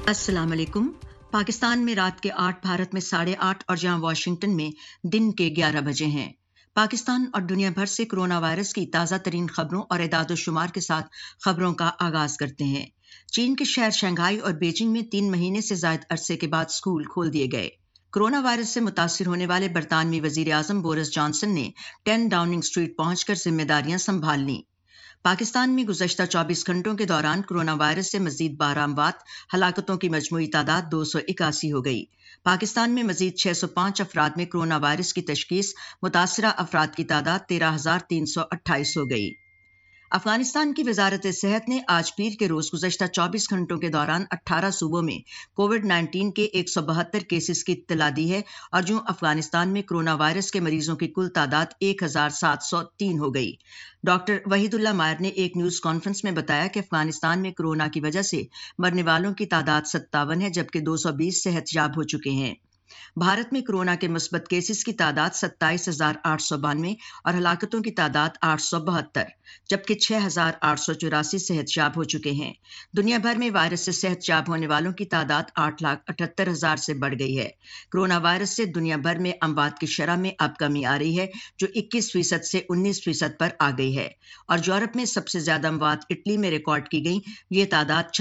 अस्सलाम वालेकुम। पाकिस्तान में रात के 8, भारत में 8:30 और जहां वाशिंगटन में दिन के 11 बजे हैं। पाकिस्तान और दुनिया भर से कोरोना वायरस की ताज़ा तरीन खबरों और एदाद-ओ-शुमार के साथ खबरों का आगाज करते हैं। चीन के शहर शंघाई और बीजिंग में 3 महीने से ज़ायद अरसे के बाद स्कूल खोल दिए गए। कोरोना वायरस से मुतासिर होने वाले बरतानवी वजीर आजम बोरिस जॉनसन ने 10 डाउनिंग स्ट्रीट पहुंचकर जिम्मेदारियां संभाल लीं। पाकिस्तान में गुज़श्ता 24 घंटों के दौरान कोरोना वायरस से मजीद 12 अमवात, हलाकतों की मजमूई तादाद 281 हो गई। पाकिस्तान में मजीद 605 अफराद में कोरोना वायरस की तशखीस, मुतासरा अफराद की तादाद 13,328 हो गई। अफगानिस्तान की वजारत सेहत ने आज पीर के रोज गुज़श्ता 24 घंटों के दौरान 18 सूबों में कोविड-19 के 172 केसेस की इत्तला दी है और जो अफगानिस्तान में कोरोना वायरस के मरीजों की कुल तादाद 1,703 हो गई। डॉक्टर वहीदुल्ला मायर ने एक न्यूज कॉन्फ्रेंस में बताया कि अफगानिस्तान में कोरोना की वजह से मरने वालों की तादाद 57 है, जबकि 220 सेहतयाब हो चुके हैं। भारत में कोरोना के मुस्बत केसेस की तादाद 27,892 और हलाकतों की तादाद 872, जबकि 6,884 सेहतयाब हो चुके हैं। दुनिया भर में वायरस से सेहतयाब होने वालों की तादाद 8,78,000 से बढ़ गई है। कोरोना वायरस से दुनिया भर में अमवात की शरह में अब कमी आ रही है, जो 21% से 19% पर आ गई है और यूरोप में सबसे ज्यादा अमवात इटली में रिकॉर्ड की गई। ये तादाद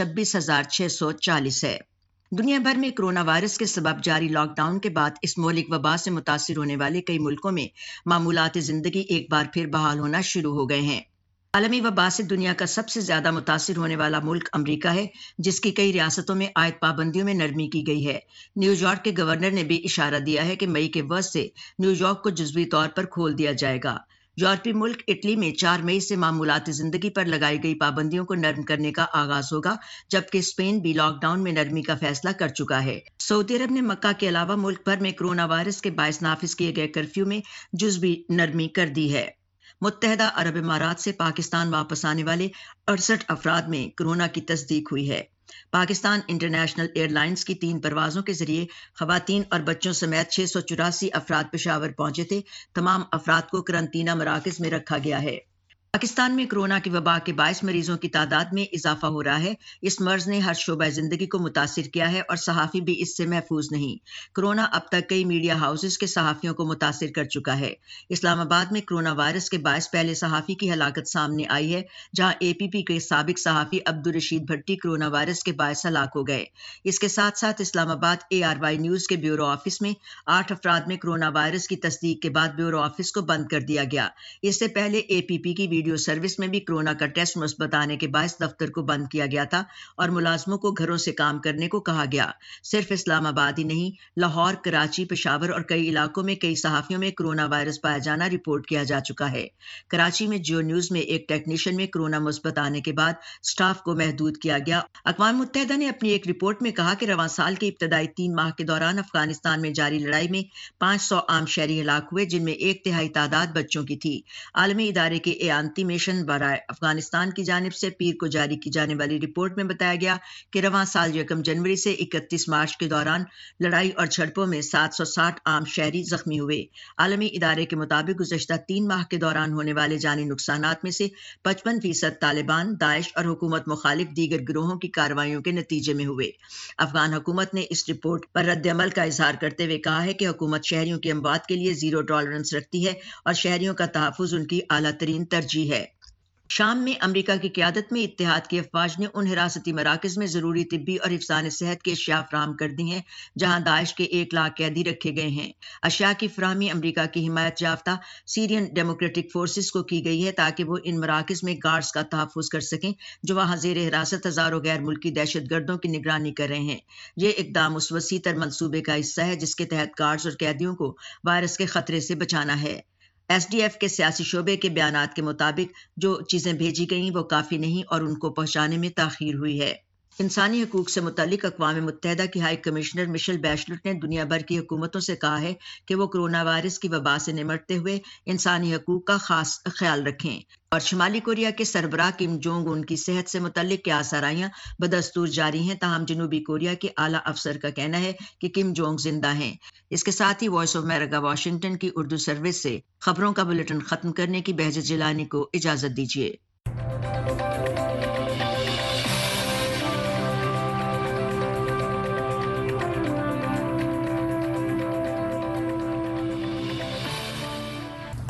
26,640 है। दुनिया भर में कोरोना वायरस के सबब जारी लॉकडाउन के बाद इस मौलिक वबा से मुतासिर होने वाले कई मुल्कों में मामूलात जिंदगी एक बार फिर बहाल होना शुरू हो गए हैं। आलमी वबा से दुनिया का सबसे ज्यादा मुतासिर होने वाला मुल्क अमरीका है, जिसकी कई रियासतों में आयद पाबंदियों में नरमी की गई है। न्यूयॉर्क के गवर्नर ने भी इशारा दिया है कि मई के वक्त से न्यूयॉर्क को जुज़वी तौर पर खोल दिया जाएगा। यूरोपीय मुल्क इटली में 4 मई से मामूलात जिंदगी पर लगाई गई पाबंदियों को नरम करने का आगाज होगा, जबकि स्पेन भी लॉकडाउन में नरमी का फैसला कर चुका है। सऊदी अरब ने मक्का के अलावा मुल्क भर में कोरोना वायरस के बायस नाफिज किए गए कर्फ्यू में जुज़वी नरमी कर दी है। मुत्तहदा अरब इमारात से पाकिस्तान वापस आने वाले 68 अफराद में कोरोना की तस्दीक हुई है। पाकिस्तान इंटरनेशनल एयरलाइंस की 3 परवाजों के जरिए खवातीन और बच्चों समेत 684 अफराद पेशावर पहुंचे थे। तमाम अफराद को करंतना मराकज में रखा गया है। पाकिस्तान में कोरोना की वबा के बायस मरीजों की तादाद में इजाफा हो रहा है। इस मर्ज ने हर शोबा जिंदगी को मुतासिर किया है और सहाफ़ी भी इससे महफूज नहीं। कोरोना अब तक कई मीडिया हाउसेस के सहाफ़ियों को मुतासिर कर चुका है। इस्लामाबाद में कोरोना वायरस के बायस पहले सहाफ़ी की हलाकत सामने आई है, जहां APP के साबिक सहाफ़ी अब्दुल रशीद भट्टी कोरोना वायरस के बायस हलाक हो गए। इसके साथ साथ इस्लामाबाद ARY न्यूज के ब्यूरो ऑफिस में 8 अफराद में कोरोना वायरस की तस्दीक के बाद ब्यूरो ऑफिस को बंद कर दिया गया। इससे पहले APP की वीडियो सर्विस में भी कोरोना का टेस्ट मुस्बत आने के बायस दफ्तर को बंद किया गया था और मुलाजमों को घरों से काम करने को कहा गया। सिर्फ इस्लामाबाद ही नहीं, लाहौर, कराची, पेशावर और कई इलाकों में कई सहाफियों में कोरोना वायरस पाया जाना रिपोर्ट किया जा चुका है। कराची में जियो न्यूज में एक टेक्नीशियन में कोरोना मुस्बत आने के बाद स्टाफ को महदूद किया गया। अक़वाम मुत्तहिदा ने अपनी एक रिपोर्ट में कहा कि रवां साल के इब्तदाई 3 माह के दौरान अफगानिस्तान में जारी लड़ाई में 500 आम शहरी हलाक हुए, जिनमें 1/3 तादाद बच्चों की थी। आलमी इदारे के एआनती मिशन बराए अफगानिस्तान की जानिब से पीर को जारी की जाने वाली रिपोर्ट में बताया गया कि रवां साल 1 जनवरी से 31 मार्च के दौरान लड़ाई और झड़पों में 760 आम शहरी जख्मी हुए। आलमी इदारे के मुताबिक गुज़श्ता 3 माह के दौरान होने वाले जानी नुकसानात में से 55% तालिबान, दाइश और हुकूमत मुखालिफ दीगर गिरोहों की कार्रवाइयों के नतीजे में हुए। अफगान हुकूमत ने इस रिपोर्ट पर रद्द अमल का इजहार करते हुए कहा है कि हुकूमत शहरियों की अमवात के लिए जीरो टॉलरेंस रखती है और शहरियों का तहफ़्फ़ुज़ उनकी आला तरीन तरजीह है। शाम में अमरीका की क़यादत में इत्तेहाद की अफवाज ने उन हिरासती मराकज़ में ज़रूरी तिब्बी और हिफ़्ज़ान सेहत की अशिया फराहम कर दी हैं, जहां दाइश के 1 लाख कैदी रखे गए हैं। अशिया की फराहमी अमरीका की हिमायत याफ्ता सीरियन डेमोक्रेटिक फोर्सेस को की गई है, ताकि वो इन मराकज़ में गार्ड्स का तहफ़्फ़ुज़ कर सकें, जो वहां ज़ेर हिरासत हज़ारों गैर मुल्की दहशतगर्दों की निगरानी कर रहे हैं। ये इक़दाम उस वसी तर मंसूबे का हिस्सा है, जिसके तहत गार्ड्स और कैदियों को वायरस के खतरे से बचाना है। SDF के सियासी शोबे के बयानात के मुताबिक जो चीज़ें भेजी गईं वो काफ़ी नहीं और उनको पहुंचाने में ताख़ीर हुई है। इंसानी हकूक से मुतल्लिक अक़वाम मुत्तहिदा की हाई कमिश्नर मिशेल बैचलेट ने दुनिया भर की हुकूमतों से कहा है कि वो कोरोना वायरस की वबा से निमटते हुए इंसानी हकूक का खास ख्याल रखें और शुमाली कोरिया के सरबराह किम जोंग उन की सेहत से मुतल्लिक क्या आसाराइयाँ बदस्तूर जारी हैं। ताहम जनूबी कोरिया के आला अफसर का कहना है कि किम जोंग जिंदा हैं। इसके साथ ही वॉइस ऑफ अमेरिका वाशिंगटन की उर्दू सर्विस से खबरों का बुलेटिन खत्म करने की बहजत जिलानी को इजाजत दीजिए।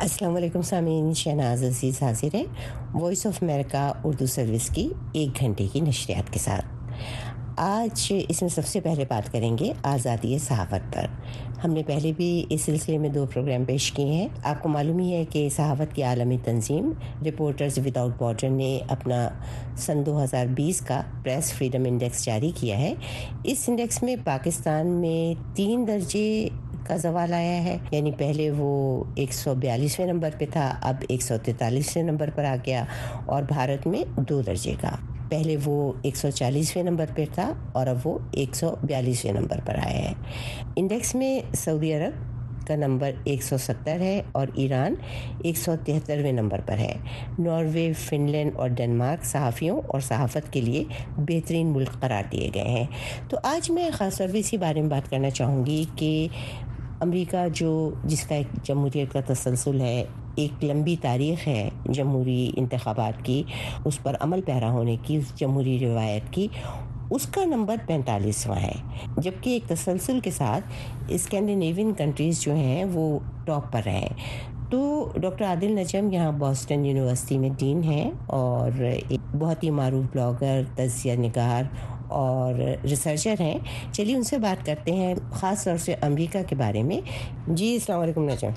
अस्सलाम वालेकुम सामीन, शहनाज अजीज़ हाजिर है voice of America Urdu service की 1 घंटे की नशरियात के साथ। आज इसमें सबसे पहले बात करेंगे आज़ादी सहाफ़त पर। हमने पहले भी इस सिलसिले में 2 प्रोग्राम पेश किए हैं। आपको मालूम ही है कि सहाफ़त की आलमी तंजीम रिपोर्टर्स विदाउट बॉर्डर ने अपना सन 2020 का प्रेस फ्रीडम इंडेक्स जारी किया है। इस इंडेक्स में पाकिस्तान में 3 दर्जे का ज़वाल आया है, यानी पहले वो 142वें नंबर पे था, अब 143वें नंबर पर आ गया, और भारत में 2 दर्जे का, पहले वो 140वें नंबर पर था और अब वो 142वें नंबर पर आया है। इंडेक्स में सऊदी अरब का नंबर 170 है और ईरान 173वें नंबर पर है। नॉर्वे, फिनलैंड और डेनमार्क सहाफ़ियों और सहाफ़त के लिए बेहतरीन मुल्क करार दिए गए हैं। तो आज मैं ख़ास तौर पर इसी बारे में बात करना चाहूँगी कि अमेरिका जिसका एक जमहूरियत का तसलसल है, एक लंबी तारीख़ है जमहूरी इंतख़ाबात की, उस पर अमल पैरा होने की, उस जमहूरी रिवायत की, उसका नंबर 45वां है, जबकि एक तसलसल के साथ स्कैंडिनेवियन कंट्रीज़ जो हैं वो टॉप पर हैं। तो डॉक्टर आदिल नजम यहाँ बॉस्टन यूनिवर्सिटी में डीन हैं और एक बहुत ही मारूफ ब्लॉगर, तज़किया निगार और रिसर्चर हैं। चलिए उनसे बात करते हैं ख़ास तौर से अमेरिका के बारे में। जी अस्सलाम वालेकुम नजम।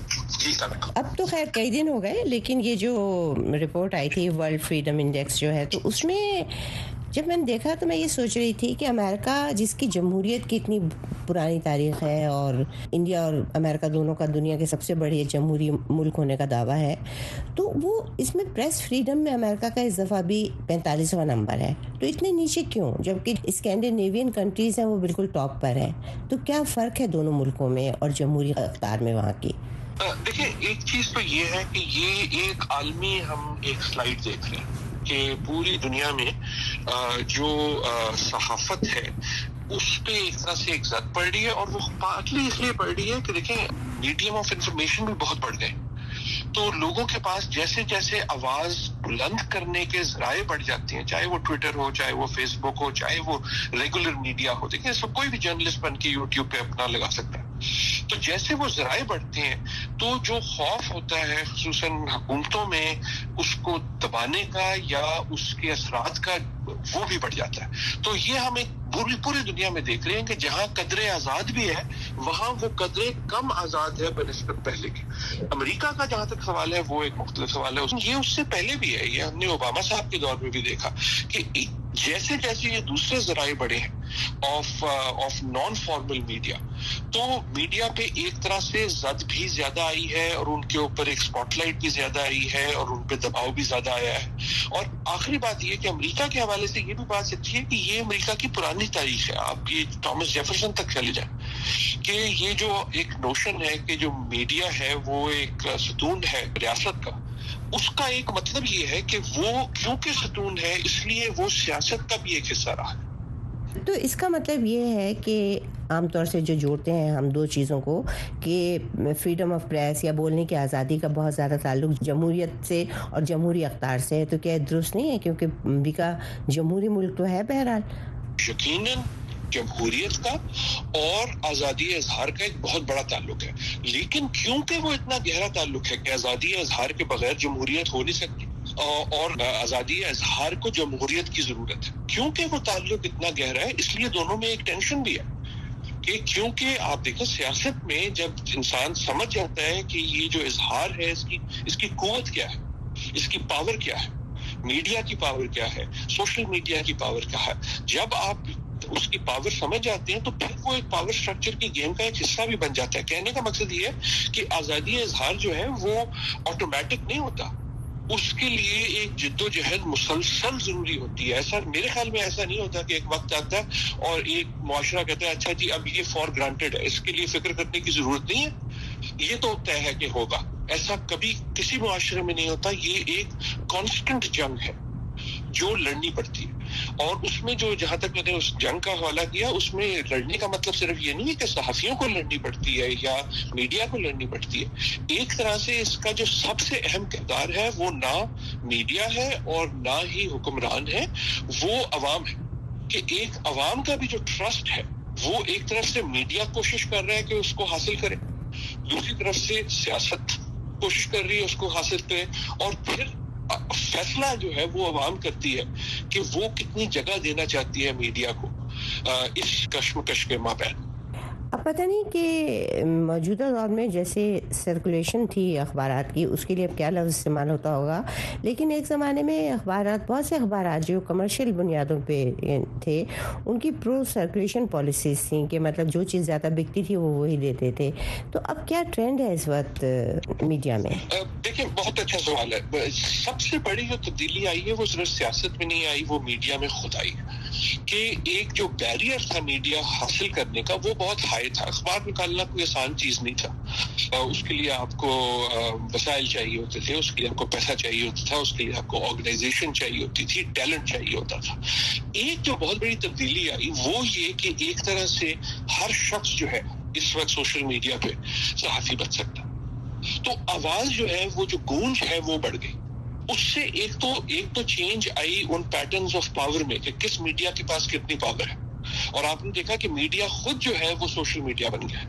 अब तो खैर कई दिन हो गए, लेकिन ये जो रिपोर्ट आई थी वर्ल्ड फ्रीडम इंडेक्स जो है, तो उसमें जब मैंने देखा तो मैं ये सोच रही थी कि अमेरिका जिसकी जमहूरियत की इतनी पुरानी तारीख़ है और इंडिया और अमेरिका दोनों का दुनिया के सबसे बड़े जमहूरी मुल्क होने का दावा है, तो वो इसमें प्रेस फ्रीडम में अमेरिका का इस दफ़ा भी 45वां नंबर है। तो इतने नीचे क्यों, जबकि स्कैंडिनेवियन कंट्रीज़ हैं वो बिल्कुल टॉप पर है। तो क्या फ़र्क है दोनों मुल्कों में और जमहूरी अख्तार में वहाँ की? देखिए, एक चीज़ तो ये है कि ये एक आलमी हम एक स्लाइड देख रहे हैं कि पूरी दुनिया में जो सहाफ़त है उस पे एक तरह से एक ज़द पड़ रही है, और वो पार्टली इसलिए पड़ रही है कि देखें मीडियम ऑफ इंफॉर्मेशन भी बहुत बढ़ गए, तो लोगों के पास जैसे जैसे आवाज बुलंद करने के ज़राए बढ़ जाती हैं, चाहे वो ट्विटर हो, चाहे वो फेसबुक हो, चाहे वो रेगुलर मीडिया हो, देखिए सब कोई भी जर्नलिस्ट बन के यूट्यूब पे अपना लगा सकता है। तो जैसे वो ज़राए बढ़ते हैं तो जो खौफ होता है खुसूसन हुकूमतों में उसको दबाने का या उसके असरात का, वो भी बढ़ जाता है। तो ये हम एक पूरी दुनिया में देख रहे हैं कि जहां कदरे आजाद भी है वहां वो कदरे कम आजाद है बनिस्बत पहले की। अमेरिका का जहां तक सवाल है वो एक मुख्तलिफ सवाल है, ये उससे पहले भी है, ये हमने ओबामा साहब के दौर में भी देखा कि जैसे जैसे ये दूसरे जराए बढ़े हैं ऑफ नॉन फॉर्मल मीडिया, तो मीडिया पे एक तरह से जद भी ज्यादा आई है और उनके ऊपर एक स्पॉटलाइट भी ज्यादा आई है और उन पे दबाव भी ज्यादा आया है। और आखिरी बात ये कि अमेरिका के हवाले से ये भी बात सच्ची है कि ये अमेरिका की पुरानी तारीख है। आप ये थॉमस जेफरसन तक चले जाएं कि ये जो एक नोशन है कि जो मीडिया है वो एक सतून है रियासत का, उसका एक मतलब ये है कि वो क्योंकि सतून है इसलिए वो सियासत का भी एक हिस्सा रहा है। तो इसका मतलब ये है कि आमतौर से जो जोड़ते हैं हम 2 चीज़ों को कि फ्रीडम ऑफ प्रेस या बोलने की आज़ादी का बहुत ज़्यादा ताल्लुक जमहूरियत से और जमहूरी अख्तार से है, तो क्या दुरुस्त नहीं है? क्योंकि अमेरिका जमहूरी मुल्क तो है बहरहाल। यकीनन जमहूरियत का और आज़ादी इज़हार का एक बहुत बड़ा ताल्लुक है, लेकिन क्योंकि वो इतना गहरा ताल्लुक है कि आज़ादी इज़हार के बगैर जमहूरियत हो नहीं सकती और आज़ादी इज़हार को जमहूरियत की ज़रूरत है। क्योंकि वो ताल्लुक इतना गहरा है इसलिए दोनों में एक टेंशन भी है कि क्योंकि आप देखें सियासत में जब इंसान समझ जाता है कि ये जो इज़हार है इसकी कुव्वत क्या है, इसकी पावर क्या है, मीडिया की पावर क्या है, सोशल मीडिया की पावर क्या है, जब आप उसकी पावर समझ जाते हैं तो फिर वो एक पावर स्ट्रक्चर की गेम का एक हिस्सा भी बन जाता है। कहने का मकसद ये है कि आज़ादी इज़हार जो है वो ऑटोमेटिक नहीं होता, उसके लिए एक जिद्दोजहद मुसलसल जरूरी होती है। ऐसा मेरे ख्याल में ऐसा नहीं होता कि एक वक्त आता है और एक मुआशरा कहता है अच्छा जी अब ये फॉर ग्रांटेड है, इसके लिए फिक्र करने की जरूरत नहीं है, ये तो तय है कि होगा। ऐसा कभी किसी मुआशरे में नहीं होता। ये एक कांस्टेंट जंग है जो लड़नी पड़ती है, और उसमें जो जहां तक मैंने उस जंग का हवाला किया उसमें लड़ने का मतलब सिर्फ ये नहीं है कि सहाफियों को लड़नी पड़ती है या मीडिया को लड़नी पड़ती है। एक तरह से इसका जो सबसे अहम किरदार है वो ना मीडिया है और ना ही हुक्मरान है, वो अवाम है। कि एक अवाम का भी जो ट्रस्ट है वो एक तरफ से मीडिया कोशिश कर रहा है कि उसको हासिल करे, दूसरी तरफ से सियासत کوشش کر رہی ہے اس کو حاصل کرے، اور پھر فیصلہ جو ہے وہ عوام کرتی ہے کہ وہ کتنی جگہ دینا چاہتی ہے میڈیا کو اس کشمکش کے مابین۔ اب پتہ نہیں کہ موجودہ دور میں جیسے سرکولیشن تھی اخبارات کی، اس کے لیے اب کیا لفظ استعمال ہوتا ہوگا، لیکن ایک زمانے میں اخبارات، بہت سے اخبارات جو کمرشل بنیادوں پہ تھے، ان کی پرو سرکولیشن پالیسیز تھیں کہ مطلب جو چیز زیادہ بکتی تھی وہ وہی دیتے تھے۔ تو اب کیا ٹرینڈ ہے اس وقت میڈیا میں؟ دیکھیں، بہت اچھا سوال ہے۔ سب سے بڑی جو تبدیلی آئی ہے وہ صرف سیاست میں نہیں آئی، وہ میڈیا میں خود آئی کہ ایک جو بیریئر تھا میڈیا حاصل کرنے کا وہ بہت ہائی تھا۔ اخبار نکالنا کوئی آسان چیز نہیں تھا، اس کے لیے آپ کو وسائل چاہیے ہوتے تھے، اس کے لیے آپ کو پیسہ چاہیے ہوتا تھا، اس کے لیے آپ کو آرگنائزیشن چاہیے ہوتی تھی، ٹیلنٹ چاہیے ہوتا تھا۔ ایک جو بہت بڑی تبدیلی آئی وہ یہ کہ ایک طرح سے ہر شخص جو ہے اس وقت سوشل میڈیا پہ صحافی بن سکتا، تو آواز جو ہے وہ جو گونج ہے وہ بڑھ گئی۔ اس سے ایک تو چینج آئی ان پیٹرنز آف پاور میں کہ کس میڈیا کے پاس کتنی پاور ہے، اور آپ نے دیکھا کہ میڈیا خود جو ہے وہ سوشل میڈیا بن گیا ہے۔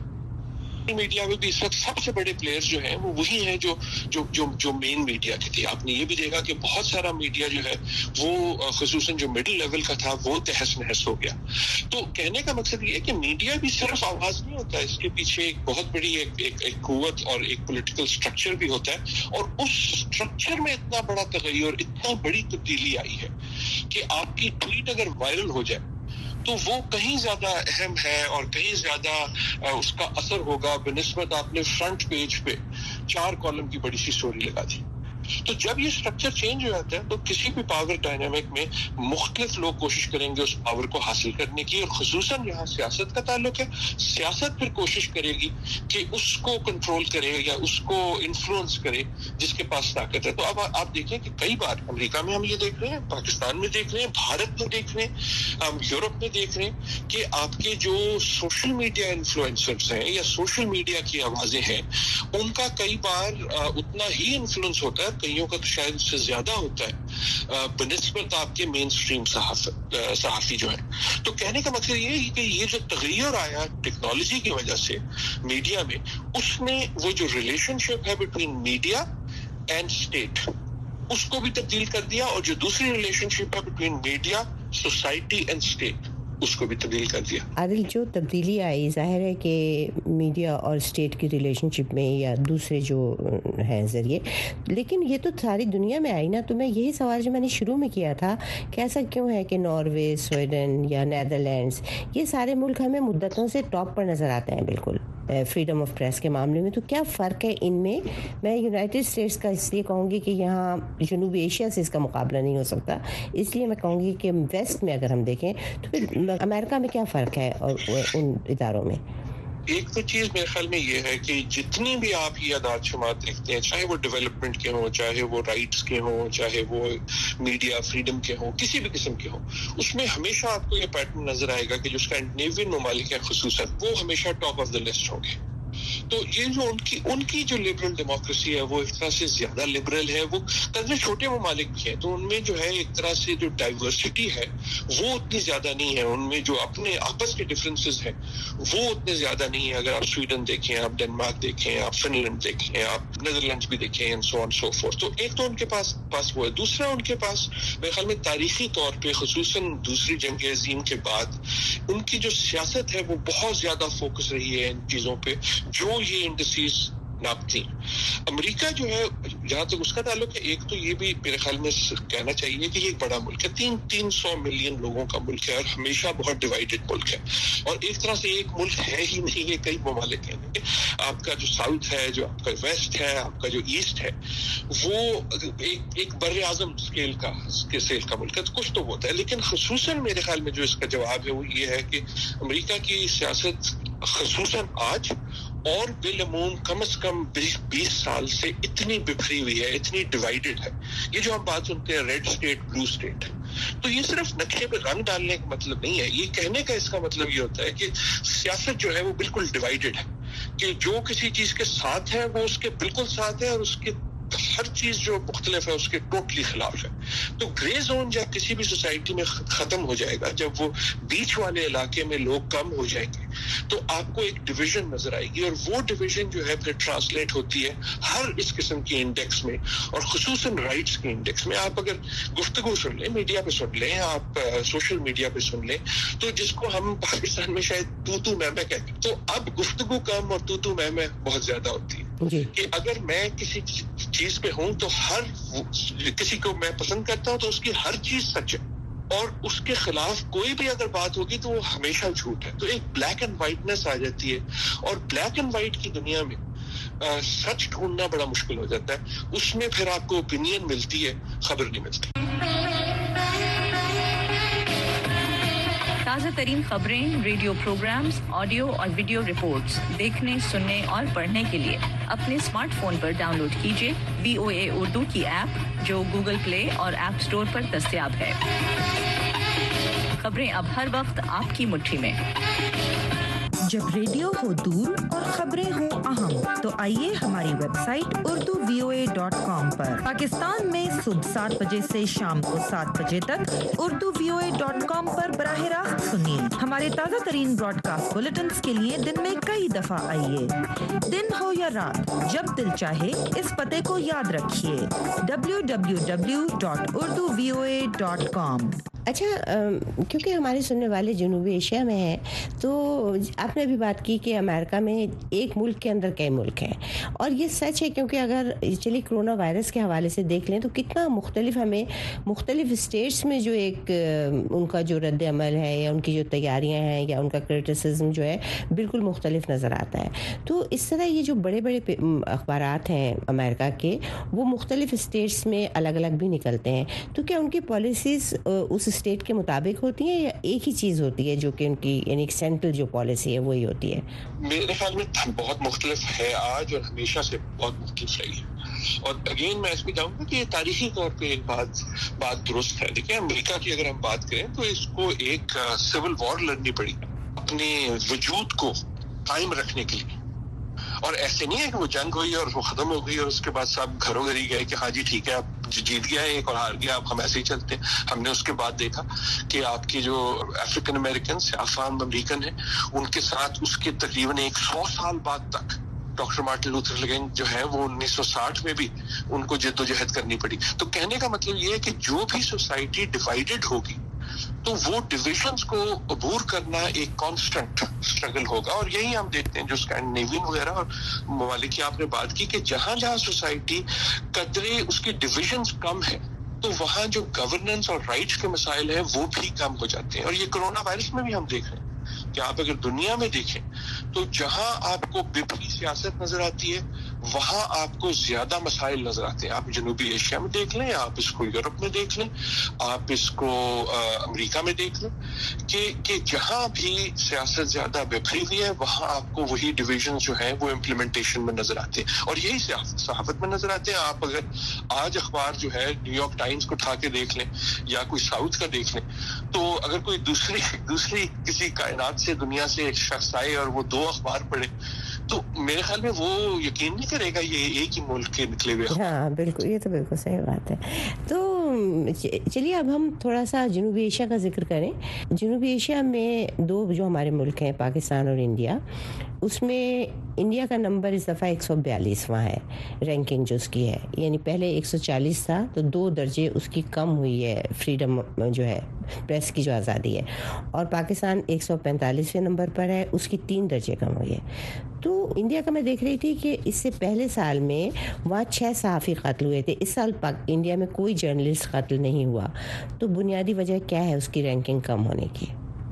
میڈیا میں بھی اس وقت سب سے بڑے پلیئرز جو ہیں وہ وہی ہیں جو مین میڈیا کے تھے۔ آپ نے یہ بھی دیکھا کہ بہت سارا میڈیا جو ہے وہ خصوصاً جو مڈل لیول کا تھا وہ تہس نہس ہو گیا۔ تو کہنے کا مقصد یہ ہے کہ میڈیا بھی صرف آواز نہیں ہوتا، اس کے پیچھے ایک بہت بڑی ایک قوت اور ایک پولیٹیکل سٹرکچر بھی ہوتا ہے، اور اس سٹرکچر میں اتنا بڑا تغیر، اتنا بڑی تبدیلی آئی ہے کہ آپ کی ٹویٹ اگر وائرل ہو جائے تو وہ کہیں زیادہ اہم ہے اور کہیں زیادہ اس کا اثر ہوگا بنسبت آپ نے فرنٹ پیج پہ 4 کالم کی بڑی سی سٹوری لگا دی۔ تو جب یہ سٹرکچر چینج ہو جاتا ہے تو کسی بھی پاور ڈائنامک میں مختلف لوگ کوشش کریں گے اس پاور کو حاصل کرنے کی، اور خصوصاً یہاں سیاست کا تعلق ہے، سیاست پھر کوشش کرے گی کہ اس کو کنٹرول کرے یا اس کو انفلوئنس کرے جس کے پاس طاقت ہے۔ تو اب آپ دیکھیں کہ کئی بار امریکہ میں ہم یہ دیکھ رہے ہیں، پاکستان میں دیکھ رہے ہیں، بھارت میں دیکھ رہے ہیں، یورپ میں دیکھ رہے ہیں کہ آپ کے جو سوشل میڈیا انفلوئنسرز ہیں یا سوشل میڈیا کی آوازیں ہیں، ان کا کئی بار اتنا ہی انفلوئنس ہوتا ہے، کئیوں کا تو شاید اس سے زیادہ ہوتا ہے بنسبت آپ کے مین سٹریم صحافی جو ہے۔ تو کہنے کا مقصد یہ ہے کہ یہ جو تغیر آیا ٹیکنالوجی کی وجہ سے میڈیا میں، اس نے وہ جو ریلیشن شپ ہے بٹوین میڈیا اینڈ اسٹیٹ اس کو بھی تبدیل کر دیا، اور جو دوسری ریلیشن شپ ہے between media, society and state اس کو بھی تبدیل کر دیا۔ عادل، جو تبدیلی آئی ظاہر ہے کہ میڈیا اور اسٹیٹ کی ریلیشن شپ میں یا دوسرے جو ہیں ذریعے، لیکن یہ تو ساری دنیا میں آئی نا۔ تو میں یہی سوال جو میں نے شروع میں کیا تھا کہ ایسا کیوں ہے کہ ناروے، سویڈن یا نیدرلینڈز، یہ سارے ملک ہمیں مدتوں سے ٹاپ پر نظر آتے ہیں بالکل فریڈم آف پریس کے معاملے میں؟ تو کیا فرق ہے ان میں؟ میں یونائٹڈ اسٹیٹس کا اس لیے کہوں گی کہ یہاں جنوبی ایشیا سے اس کا مقابلہ نہیں ہو سکتا، اس لیے میں کہوں گی کہ ویسٹ میں اگر ہم دیکھیں تو پھر امریکہ میں کیا فرق ہے اور ان اداروں میں؟ ایک تو چیز میرے خیال میں یہ ہے کہ جتنی بھی آپ یہ اعداد شمار دیکھتے ہیں، چاہے وہ ڈیولپمنٹ کے ہوں، چاہے وہ رائٹس کے ہوں، چاہے وہ میڈیا فریڈم کے ہوں، کسی بھی قسم کے ہوں، اس میں ہمیشہ آپ کو یہ پیٹرن نظر آئے گا کہ جو اسکینڈینیوین ممالک ہیں خصوصاً، وہ ہمیشہ ٹاپ آف دا لسٹ ہوں گے۔ تو یہ جو ان کی جو لبرل ڈیموکریسی ہے وہ ایک طرح سے زیادہ لبرل ہے۔ وہ کتنے چھوٹے ممالک بھی ہیں تو ان میں جو ہے ایک طرح سے جو ڈائیورسٹی ہے وہ اتنی زیادہ نہیں ہے، ان میں جو اپنے آپس کے ڈفرینسز ہیں وہ اتنے زیادہ نہیں ہیں۔ اگر آپ سویڈن دیکھیں، آپ ڈنمارک دیکھیں، آپ فن لینڈ دیکھیں، آپ نیدرلینڈز بھی دیکھیں، and so on so forth. تو ایک تو ان کے پاس وہ ہے، دوسرا ان کے پاس میرے خیال میں تاریخی طور پہ خصوصاً دوسری جنگ عظیم کے بعد ان کی جو سیاست ہے وہ بہت زیادہ فوکس رہی ہے ان چیزوں پہ جو یہ انڈسیز ناپتی۔ امریکہ جو ہے جہاں تک اس کا تعلق ہے، ایک تو یہ بھی میرے خیال میں کہنا چاہیے کہ یہ ایک بڑا ملک ہے، 300 ملین لوگوں کا ملک ہے، اور ہمیشہ بہت ڈیوائیڈڈ ملک ہے، اور ایک طرح سے ایک ملک ہے ہی نہیں، یہ کئی ممالک ہیں۔ آپ کا جو ساؤتھ ہے، جو آپ کا ویسٹ ہے، آپ کا جو ایسٹ ہے، وہ ایک بر اعظم اسکیل کا ملک ہے، تو کچھ تو ہوتا ہے۔ لیکن خصوصاً میرے خیال میں جو اس کا جواب ہے وہ یہ ہے کہ امریکہ کی سیاست خصوصاً آج اور بالعموم کم از کم 20 سال سے اتنی بکھری ہوئی ہے، اتنی ڈیوائیڈڈ ہے۔ یہ جو ہم بات سنتے ہیں ریڈ اسٹیٹ، بلو اسٹیٹ، تو یہ صرف نقشے پہ رنگ ڈالنے کا مطلب نہیں ہے، یہ کہنے کا اس کا مطلب یہ ہوتا ہے کہ سیاست جو ہے وہ بالکل ڈیوائیڈڈ ہے، کہ جو کسی چیز کے ساتھ ہے وہ اس کے بالکل ساتھ ہے، اور اس کے ہر چیز جو مختلف ہے اس کے ٹوٹلی خلاف ہے. تو گرے زون جب کسی بھی سوسائٹی میں ختم ہو جائے گا, جب وہ بیچ والے علاقے میں لوگ کم ہو جائیں گے, تو آپ کو ایک ڈویژن نظر آئے گی, اور وہ ڈویژن جو ہے پھر ٹرانسلیٹ ہوتی ہے ہر اس قسم کی انڈیکس میں, اور خصوصاً رائٹس کے انڈیکس میں. آپ اگر گفتگو سن لیں, میڈیا پہ سن لیں, آپ سوشل میڈیا پہ سن لیں, تو جس کو ہم پاکستان میں شاید تو میں کہتے ہیں, تو اب گفتگو کم اور تو میں بہت زیادہ ہوتی ہے جی. کہ اگر میں کسی چیز پہ ہوں تو ہر کسی کو میں پسند کرتا ہوں تو اس کی ہر چیز سچ ہے, اور اس کے خلاف کوئی بھی اگر بات ہوگی تو وہ ہمیشہ جھوٹ ہے. تو ایک بلیک اینڈ وائٹنس آ جاتی ہے, اور بلیک اینڈ وائٹ کی دنیا میں سچ ڈھونڈنا بڑا مشکل ہو جاتا ہے. اس میں پھر آپ کو اوپینین ملتی ہے, خبر نہیں ملتی. تازہ ترین خبریں, ریڈیو پروگرامز, آڈیو اور ویڈیو رپورٹس دیکھنے, سننے اور پڑھنے کے لیے اپنے اسمارٹ فون پر ڈاؤن لوڈ کیجیے VOA اردو کی ایپ, جو گوگل پلے اور ایپ اسٹور پر دستیاب ہے. خبریں اب ہر وقت آپ کی مٹھی میں. جب ریڈیو ہو دور اور خبریں ہوں اہم, تو آئیے ہماری ویب سائٹ urduvoa.com پر پاکستان میں صبح 7 بجے سے شام کو 7 بجے تک اردو VOA.com پر براہ راست سنیے. ہمارے تازہ ترین براڈ کاسٹ بلیٹنز کے لیے دن میں کئی دفعہ آئیے. دن ہو یا رات, جب دل چاہے اس پتے کو یاد رکھیے, www.urduvoa.com. اچھا, کیونکہ ہمارے سننے والے جنوبی ایشیا میں ہیں, تو آپ نے ابھی بات کی کہ امریکہ میں ایک ملک کے اندر کئی ملک ہیں, اور یہ سچ ہے, کیونکہ اگر چلیے کرونا وائرس کے حوالے سے دیکھ لیں تو کتنا مختلف, ہمیں مختلف اسٹیٹس میں جو ایک ان کا جو رد عمل ہے یا ان کی جو تیاریاں ہیں یا ان کا کرٹیسزم جو ہے بالکل مختلف نظر آتا ہے. تو اس طرح یہ جو بڑے بڑے اخبارات ہیں امریکہ کے, وہ مختلف اسٹیٹس میں الگ الگ بھی نکلتے ہیں. تو کیا ان کی پالیسیز اس اسٹیٹ کے مطابق ہوتی ہیں, یا ایک ہی چیز ہوتی ہے جو کہ ان کی یعنی سینٹرل جو پالیسی ہے وہی ہوتی ہے؟ میرے خیال میں بہت مختلف ہے آج, اور ہمیشہ سے بہت مختلف رہی ہے. اور اگین میں اس پہ جاؤں گا کہ یہ تاریخی طور پہ ایک بات درست ہے. دیکھیں, امریکہ کی اگر ہم بات کریں تو اس کو ایک سول وار لڑنی پڑی اپنے وجود کو قائم رکھنے کے لیے. اور ایسے نہیں ہے کہ وہ جنگ ہوئی اور وہ ختم ہو گئی اور اس کے بعد سب گھروں گھر ہی گئے کہ ہاں جی ٹھیک ہے, اب جیت گیا ایک اور ہار گیا, اب ہم ایسے ہی چلتے ہیں. ہم نے اس کے بعد دیکھا کہ آپ کی جو افریقن امریکنس, افغان امریکن ہیں, ان کے ساتھ اس کے تقریباً 100 سال بعد تک ڈاکٹر مارٹن لوتھر کنگ جو ہے وہ 1960 میں بھی ان کو جدوجہد کرنی پڑی. تو کہنے کا مطلب یہ ہے کہ جو بھی سوسائٹی ڈیوائیڈڈ ہوگی تو وہ ڈویژنز کو عبور کرنا ایک کانسٹنٹ اسٹرگل ہوگا. اور یہی ہم دیکھتے ہیں جو اسکینڈینیوین وغیرہ اور ممالک کی آپ نے بات کی, کہ جہاں جہاں سوسائٹی قدرے اس کی ڈویژنز کم ہے تو وہاں جو گورننس اور رائٹس کے مسائل ہیں وہ بھی کم ہو جاتے ہیں. اور یہ کرونا وائرس میں بھی ہم دیکھ رہے ہیں کہ آپ اگر دنیا میں دیکھیں تو جہاں آپ کو بپری سیاست نظر آتی ہے وہاں آپ کو زیادہ مسائل نظر آتے ہیں. آپ جنوبی ایشیا میں دیکھ لیں, آپ اس کو یورپ میں دیکھ لیں, آپ اس کو امریکہ میں دیکھ لیں, کہ جہاں بھی سیاست زیادہ بکھری ہوئی ہے وہاں آپ کو وہی ڈویژن جو ہیں وہ امپلیمنٹیشن میں نظر آتے ہیں, اور یہی صحافت میں نظر آتے ہیں. آپ اگر آج اخبار جو ہے نیو یارک ٹائمز کو اٹھا کے دیکھ لیں یا کوئی ساؤتھ کا دیکھ لیں, تو اگر کوئی دوسری کسی کائنات سے, دنیا سے ایک شخص آئے اور وہ 2 اخبار پڑھے تو میرے خیال میں وہ یقین نہیں کرے گا یہ ایک ہی ملک کے نکلے ہوئے. ہاں بالکل, یہ تو بالکل صحیح بات ہے. تو چلیے اب ہم تھوڑا سا جنوبی ایشیا کا ذکر کریں. جنوبی ایشیا میں 2 جو ہمارے ملک ہیں, پاکستان اور انڈیا, اس میں انڈیا کا نمبر اس دفعہ 142واں ہے رینکنگ جو اس کی ہے. یعنی پہلے 140 تھا تو 2 درجے اس کی کم ہوئی ہے فریڈم جو ہے پریس کی جو آزادی ہے. اور پاکستان 145ویں نمبر پر ہے, اس کی 3 درجے کم ہوئی ہے. تو انڈیا کا میں دیکھ رہی تھی کہ اس سے پہلے سال میں وہاں 6 صحافی قتل ہوئے تھے. اس سال انڈیا میں کوئی جرنلسٹ قتل نہیں ہوا. تو بنیادی وجہ کیا ہے اس کی رینکنگ کم ہونے کی؟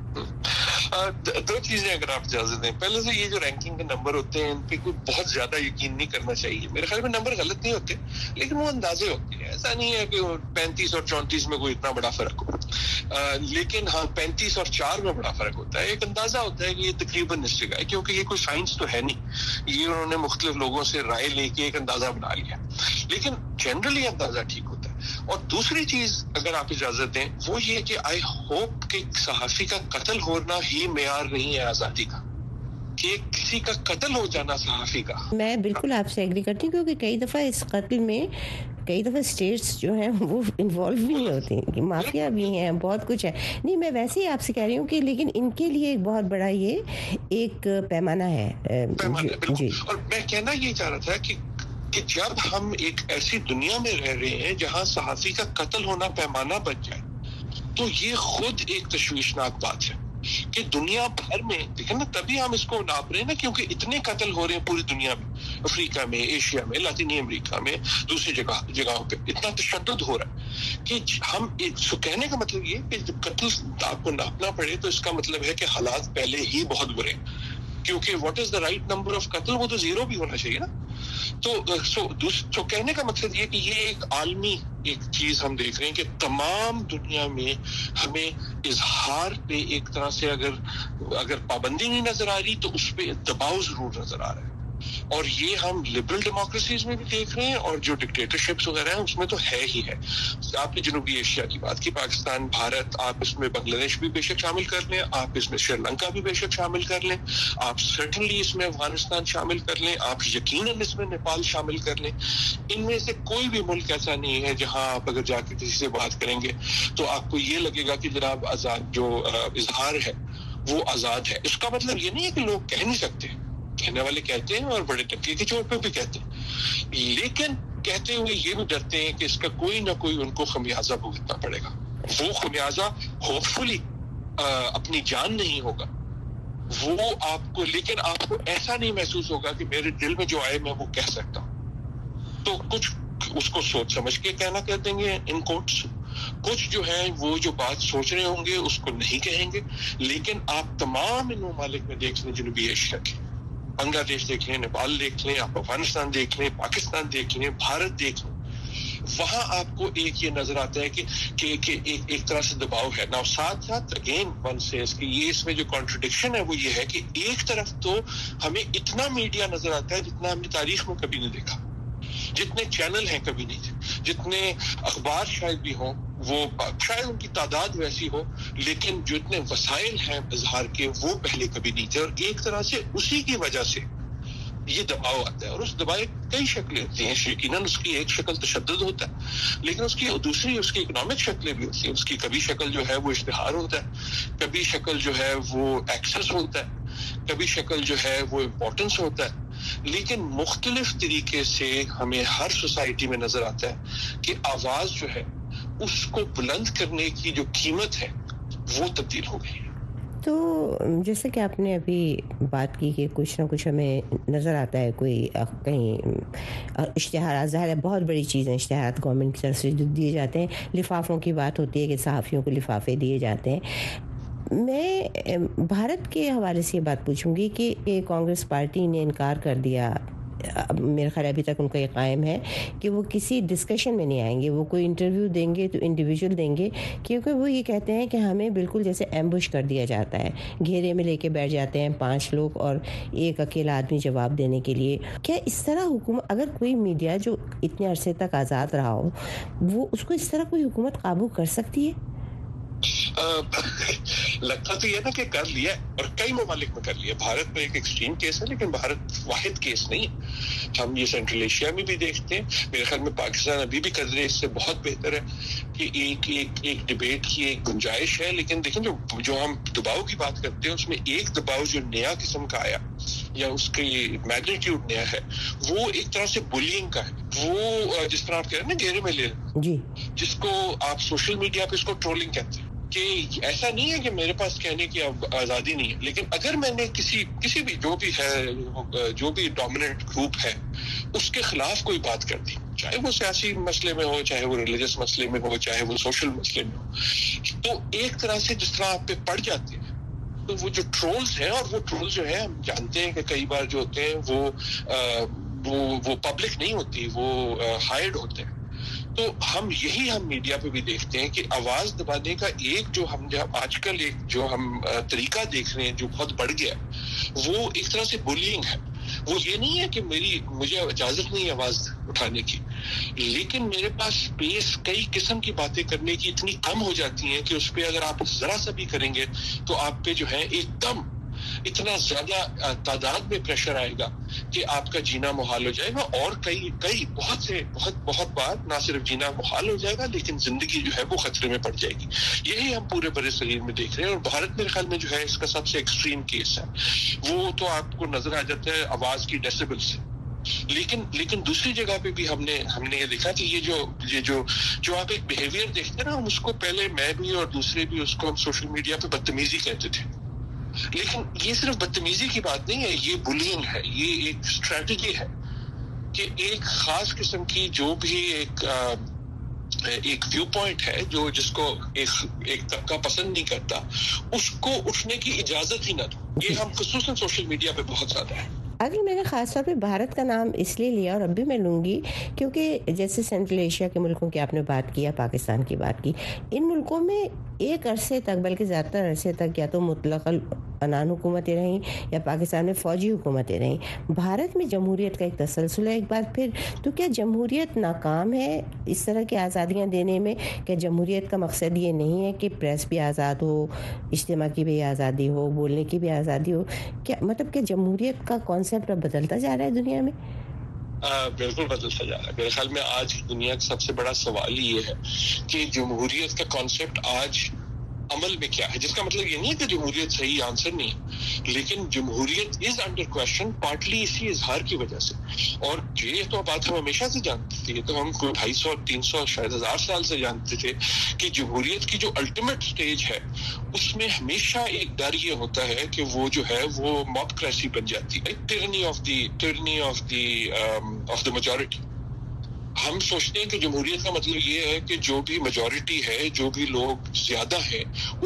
2 چیزیں اگر آپ اجازت دیں. پہلے سے یہ جو رینکنگ کے نمبر ہوتے ہیں ان پہ کوئی بہت زیادہ یقین نہیں کرنا چاہیے. میرے خیال میں نمبر غلط نہیں ہوتے لیکن وہ اندازے ہوتے ہیں. ایسا نہیں ہے کہ 35 اور 34 میں کوئی اتنا بڑا فرق ہو, لیکن ہاں 35 اور 4 میں بڑا فرق ہوتا ہے. ایک اندازہ ہوتا ہے کہ یہ تقریباً اس جگہ ہے, کیونکہ یہ کوئی سائنس تو ہے نہیں, یہ انہوں نے مختلف لوگوں سے رائے لے کے ایک اندازہ بنا لیا, لیکن جنرلی اندازہ ٹھیک ہوتا ہے. اور دوسری چیز اگر آپ اجازت دیں وہ یہ کہ آئی ہوپ کہ صحافی کا قتل ہونا ہی معیار نہیں ہے آزادی کا, کہ کسی کا قتل ہو جانا صحافی کا. میں بالکل آپ سے ایگری کرتی ہوں کیونکہ کئی دفعہ اس قتل میں کئی دفعہ اسٹیٹس جو ہیں وہ انوالو بھی نہیں ہوتی کہ مافیا بھی ہیں, بہت کچھ ہے. نہیں, میں ویسے ہی آپ سے کہہ رہی ہوں کہ لیکن ان کے لیے ایک بہت بڑا یہ ایک پیمانہ ہے. جی, اور میں کہنا یہ چاہ رہا تھا کہ جب ہم ایک ایسی دنیا میں رہ رہے ہیں جہاں صحافی کا قتل ہونا پیمانہ بن جائے تو یہ خود ایک تشویشناک بات ہے کہ دنیا بھر میں دیکھیں نا, تبھی ہم اس کو ناپ رہے ہیں نا کیونکہ اتنے قتل ہو رہے ہیں پوری دنیا میں, افریقہ میں, ایشیا میں, لاطینی امریکہ میں, دوسری جگہوں پہ اتنا تشدد ہو رہا ہے کہ ہم کہنے کا مطلب یہ کہ جب قتل آپ کو ناپنا پڑے تو اس کا مطلب ہے کہ حالات پہلے ہی بہت برے ہیں, کیونکہ what is the right number of قتل, وہ تو 0 بھی ہونا چاہیے نا. تو کہنے کا مقصد یہ کہ یہ ایک عالمی ایک چیز ہم دیکھ رہے ہیں کہ تمام دنیا میں ہمیں اظہار پہ ایک طرح سے اگر پابندی نہیں نظر آ رہی تو اس پہ دباؤ ضرور نظر آ رہا ہے. اور یہ ہم لبرل ڈیموکریسیز میں بھی دیکھ رہے ہیں اور جو ڈکٹیٹرشپس وغیرہ ہیں اس میں تو ہے ہی ہے. آپ نے جنوبی ایشیا کی بات کی, پاکستان, بھارت, آپ اس میں بنگلہ دیش بھی بے شک شامل کر لیں, آپ اس میں سری لنکا بھی بے شک شامل کر لیں, آپ سرٹنلی اس میں افغانستان شامل کر لیں, آپ یقیناً اس میں نیپال شامل کر لیں. ان میں سے کوئی بھی ملک ایسا نہیں ہے جہاں آپ اگر جا کے کسی سے بات کریں گے تو آپ کو یہ لگے گا کہ جناب آزاد جو اظہار ہے وہ آزاد ہے. اس کا مطلب یہ نہیں ہے کہ لوگ کہہ نہیں سکتے, کہنے والے کہتے ہیں اور بڑے ٹکے کے چوٹ پہ بھی کہتے ہیں, لیکن کہتے ہوئے یہ بھی ڈرتے ہیں کہ اس کا کوئی نہ کوئی ان کو خمیازہ بھگتنا پڑے گا. وہ خمیازہ ہوپ فلی اپنی جان نہیں ہوگا وہ آپ کو, لیکن آپ کو ایسا نہیں محسوس ہوگا کہ میرے دل میں جو آئے میں وہ کہہ سکتا ہوں. تو کچھ اس کو سوچ سمجھ کے کہنا کہہ دیں گے ان کوٹس, کچھ جو ہے وہ جو بات سوچ رہے ہوں گے اس کو نہیں کہیں گے. لیکن آپ تمام ان ممالک میں دیکھ لیں, جنوبی ایشیا کے, بنگلہ دیش دیکھ لیں, نیپال دیکھ لیں, آپ افغانستان دیکھ لیں, پاکستان دیکھ لیں, بھارت دیکھ لیں, وہاں آپ کو ایک یہ نظر آتا ہے کہ ایک طرح سے دباؤ ہے. نا ساتھ ساتھ اگین ون سیز کہ یہ اس میں جو کانٹرڈکشن ہے وہ یہ ہے کہ ایک طرف تو ہمیں اتنا میڈیا نظر آتا ہے جتنا ہم نے تاریخ میں کبھی نہیں دیکھا, جتنے چینل ہیں کبھی نہیں تھے, جتنے اخبار شاید بھی ہوں وہ شاید ان کی تعداد ویسی ہو, لیکن جو اتنے وسائل ہیں اظہار کے وہ پہلے کبھی نہیں تھے. اور ایک طرح سے اسی کی وجہ سے یہ دباؤ آتا ہے, اور اس دباؤ کئی شکلیں ہوتی ہیں. یقیناً اس کی ایک شکل تشدد ہوتا ہے, لیکن اس کی دوسری اس کی اکنامک شکلیں بھی ہوتی ہیں. اس کی کبھی شکل جو ہے وہ اشتہار ہوتا ہے, کبھی شکل جو ہے وہ ایکسس ہوتا ہے, کبھی شکل جو ہے وہ امپورٹنس ہوتا ہے. لیکن مختلف طریقے سے ہمیں ہر سوسائٹی میں نظر آتا ہے کہ آواز جو ہے اس کو بلند کرنے کی جو قیمت ہے وہ تبدیل ہو گئی. تو جیسے کہ آپ نے ابھی بات کی کہ کچھ نہ کچھ ہمیں نظر آتا ہے, کوئی کہیں اشتہارات, ظاہر ہے بہت بڑی چیز ہیں اشتہارات گورنمنٹ کی طرف سے جو دیے جاتے ہیں. لفافوں کی بات ہوتی ہے کہ صحافیوں کو لفافے دیے جاتے ہیں. میں بھارت کے حوالے سے یہ بات پوچھوں گی کہ کانگریس پارٹی نے انکار کر دیا, میرے خیال ابھی تک ان کا یہ قائم ہے کہ وہ کسی ڈسکشن میں نہیں آئیں گے. وہ کوئی انٹرویو دیں گے تو انڈیویجول دیں گے, کیونکہ وہ یہ کہتے ہیں کہ ہمیں بالکل جیسے ایمبوش کر دیا جاتا ہے, گھیرے میں لے کے بیٹھ جاتے ہیں 5 لوگ اور ایک اکیلا آدمی جواب دینے کے لیے. کیا اس طرح حکومت, اگر کوئی میڈیا جو اتنے عرصے تک آزاد رہا ہو, وہ اس کو اس طرح کوئی حکومت قابو کر سکتی ہے؟ لگتا تو یہ نا کہ کر لیا, اور کئی ممالک میں کر لیا. بھارت میں ایک ایکسٹریم کیس ہے, لیکن بھارت واحد کیس نہیں ہے. ہم یہ سینٹرل ایشیا میں بھی دیکھتے ہیں. میرے خیال میں پاکستان ابھی بھی قدرے اس سے بہت بہتر ہے کہ ایک ڈبیٹ کی ایک گنجائش ہے. لیکن دیکھیں جو ہم دباؤ کی بات کرتے ہیں اس میں ایک دباؤ جو نیا قسم کا آیا یا اس کی میگنیٹیوڈ نیا ہے وہ ایک طرح سے بلینگ کا ہے. وہ جس طرح آپ کہہ رہے ہیں نا گھیرے میں لے جی, جس کو آپ سوشل میڈیا پہ اس کو ٹرولنگ کہتے ہیں, کہ ایسا نہیں ہے کہ میرے پاس کہنے کی آزادی نہیں ہے, لیکن اگر میں نے کسی بھی جو بھی ہے جو بھی ڈومیننٹ گروپ ہے اس کے خلاف کوئی بات کر دی, چاہے وہ سیاسی مسئلے میں ہو, چاہے وہ ریلیجس مسئلے میں ہو, چاہے وہ سوشل مسئلے میں ہو, تو ایک طرح سے جس طرح آپ پہ پڑ جاتے ہیں. تو وہ جو ٹرولز ہیں, اور وہ ٹرول جو ہے ہم جانتے ہیں کہ کئی بار جو ہوتے ہیں وہ پبلک نہیں ہوتی, وہ ہائیڈ ہوتے ہیں. تو ہم میڈیا پہ بھی دیکھتے ہیں کہ آواز دبانے کا ایک جو ہم آج کل ایک جو ہم طریقہ دیکھ رہے ہیں جو بہت بڑھ گیا وہ ایک طرح سے بلینگ ہے. وہ یہ نہیں ہے کہ مجھے اجازت نہیں آواز اٹھانے کی, لیکن میرے پاس اسپیس کئی قسم کی باتیں کرنے کی اتنی کم ہو جاتی ہیں کہ اس پہ اگر آپ ذرا سا بھی کریں گے تو آپ پہ جو ہے ایک دم اتنا زیادہ تعداد میں پریشر آئے گا کہ آپ کا جینا محال ہو جائے گا، اور کئی بہت بار نہ صرف جینا محال ہو جائے گا لیکن زندگی جو ہے وہ خطرے میں پڑ جائے گی. یہی ہم پورے بر صغیر میں دیکھ رہے ہیں، اور بھارت میرے خیال میں جو ہے اس کا سب سے ایکسٹریم کیس ہے. وہ تو آپ کو نظر آ جاتا ہے آواز کی ڈیسیبل سے. لیکن دوسری جگہ پہ بھی ہم نے یہ دیکھا کہ یہ جو آپ ایک بیہیویئر دیکھتے ہیں نا، ہم اس کو پہلے میں بھی اور دوسرے بھی اس کو ہم سوشل میڈیا پہ بدتمیزی کہتے تھے، لیکن یہ صرف بدتمیزی کی بات نہیں ہے، یہ بلینگ ہے، یہ ایک اسٹریٹجی ہے کہ ایک خاص قسم کی جو بھی ایک ویو پوائنٹ ہے جس کو ایک طبقہ پسند نہیں کرتا، اس کو اٹھنے کی اجازت ہی نہ دو. یہ ہم خصوصاً سوشل میڈیا پہ بہت زیادہ ہے. اگر میں نے خاص طور پہ بھارت کا نام اس لیے لیا اور اب بھی میں لوں گی کیونکہ جیسے سینٹرل ایشیا کے ملکوں کی آپ نے بات کیا، پاکستان کی بات کی، ان ملکوں میں ایک عرصے تک بلکہ زیادہ تر عرصے تک یا تو مطلق عنان حکومتیں رہیں یا پاکستان میں فوجی حکومتیں رہیں. بھارت میں جمہوریت کا ایک تسلسل ہے. ایک بار پھر تو کیا جمہوریت ناکام ہے اس طرح کی آزادیاں دینے میں؟ کیا جمہوریت کا مقصد یہ نہیں ہے کہ پریس بھی آزاد ہو، اجتماع کی بھی آزادی ہو، بولنے کی بھی آزادی ہو؟ کیا مطلب کہ جمہوریت کا کانسیپٹ اب بدلتا جا رہا ہے دنیا میں؟ بالکل بدلتا جا رہا ہے. میرے خیال میں آج دنیا کا سب سے بڑا سوال یہ ہے کہ جمہوریت کا کانسیپٹ آج عمل میں کیا ہے، جس کا مطلب یہ نہیں ہے کہ جمہوریت صحیح آنسر نہیں ہے، لیکن جمہوریت از انڈر کویسچن پارٹلی اسی اظہار کی وجہ سے. اور یہ تو بات ہم ہمیشہ سے جانتے تھے، یہ تو ہم 250 300 شاید 1000 سال سے جانتے تھے کہ جمہوریت کی جو الٹیمیٹ سٹیج ہے اس میں ہمیشہ ایک ڈر یہ ہوتا ہے کہ وہ جو ہے وہ موکریسی بن جاتی ہے، ٹرنی آف دی میجورٹی. ہم سوچتے ہیں کہ جمہوریت کا مطلب یہ ہے کہ جو بھی میجورٹی ہے، جو بھی لوگ زیادہ ہیں،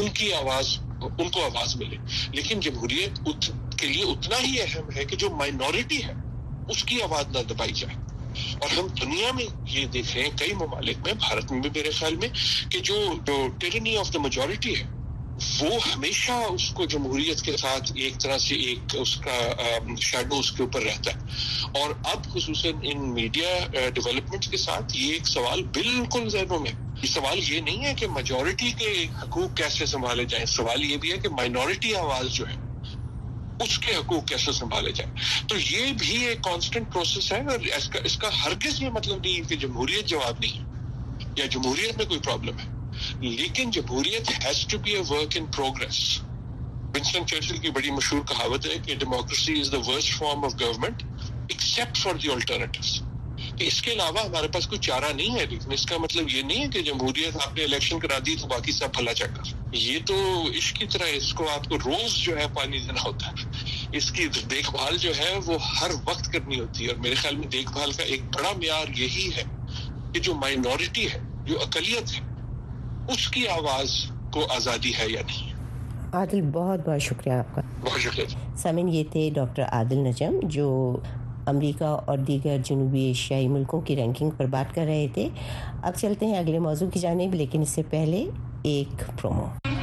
ان کو آواز ملے. لیکن جمہوریت کے لیے اتنا ہی اہم ہے کہ جو مائنورٹی ہے اس کی آواز نہ دبائی جائے. اور ہم دنیا میں یہ دیکھ رہے ہیں کئی ممالک میں، بھارت میں بھی میرے خیال میں، کہ جو ٹیرنی آف دا میجورٹی ہے وہ ہمیشہ اس کو جمہوریت کے ساتھ ایک طرح سے ایک اس کا شیڈو اس کے اوپر رہتا ہے. اور اب خصوصاً ان میڈیا ڈیولپمنٹ کے ساتھ یہ ایک سوال بالکل ذہنوں میں، یہ سوال یہ نہیں ہے کہ میجورٹی کے حقوق کیسے سنبھالے جائیں، سوال یہ بھی ہے کہ مائنورٹی آواز جو ہے اس کے حقوق کیسے سنبھالے جائیں. تو یہ بھی ایک کانسٹنٹ پروسیس ہے، اور اس کا ہرگز یہ مطلب نہیں ہے کہ جمہوریت جواب نہیں ہے یا جمہوریت میں کوئی پرابلم ہے، لیکن جمہوریت has to be a work in progress. Winston Churchill کی بڑی مشہور کہاوت ہے کہ democracy is the worst form of government except for the alternatives. کہ اس کے علاوہ ہمارے پاس کوئی چارہ نہیں ہے. لیکن اس کا مطلب یہ نہیں ہے کہ جمہوریت آپ نے الیکشن کرا دی تو باقی سب بھلا چکر. یہ تو عشق کی طرح، اس کو آپ کو روز جو ہے پانی دینا ہوتا ہے. اس کی دیکھ بھال جو ہے وہ ہر وقت کرنی ہوتی ہے. اور میرے خیال میں دیکھ بھال کا ایک بڑا معیار یہی ہے کہ جو مائنورٹی ہے، جو اقلیت ہے، اس کی آواز کو آزادی ہے یا نہیں. عادل، بہت بہت شکریہ آپ کا. بہت شکریہ. سامعین، یہ تھے ڈاکٹر عادل نجم جو امریکہ اور دیگر جنوبی ایشیائی ملکوں کی رینکنگ پر بات کر رہے تھے. اب چلتے ہیں اگلے موضوع کی جانب، لیکن اس سے پہلے ایک پرومو.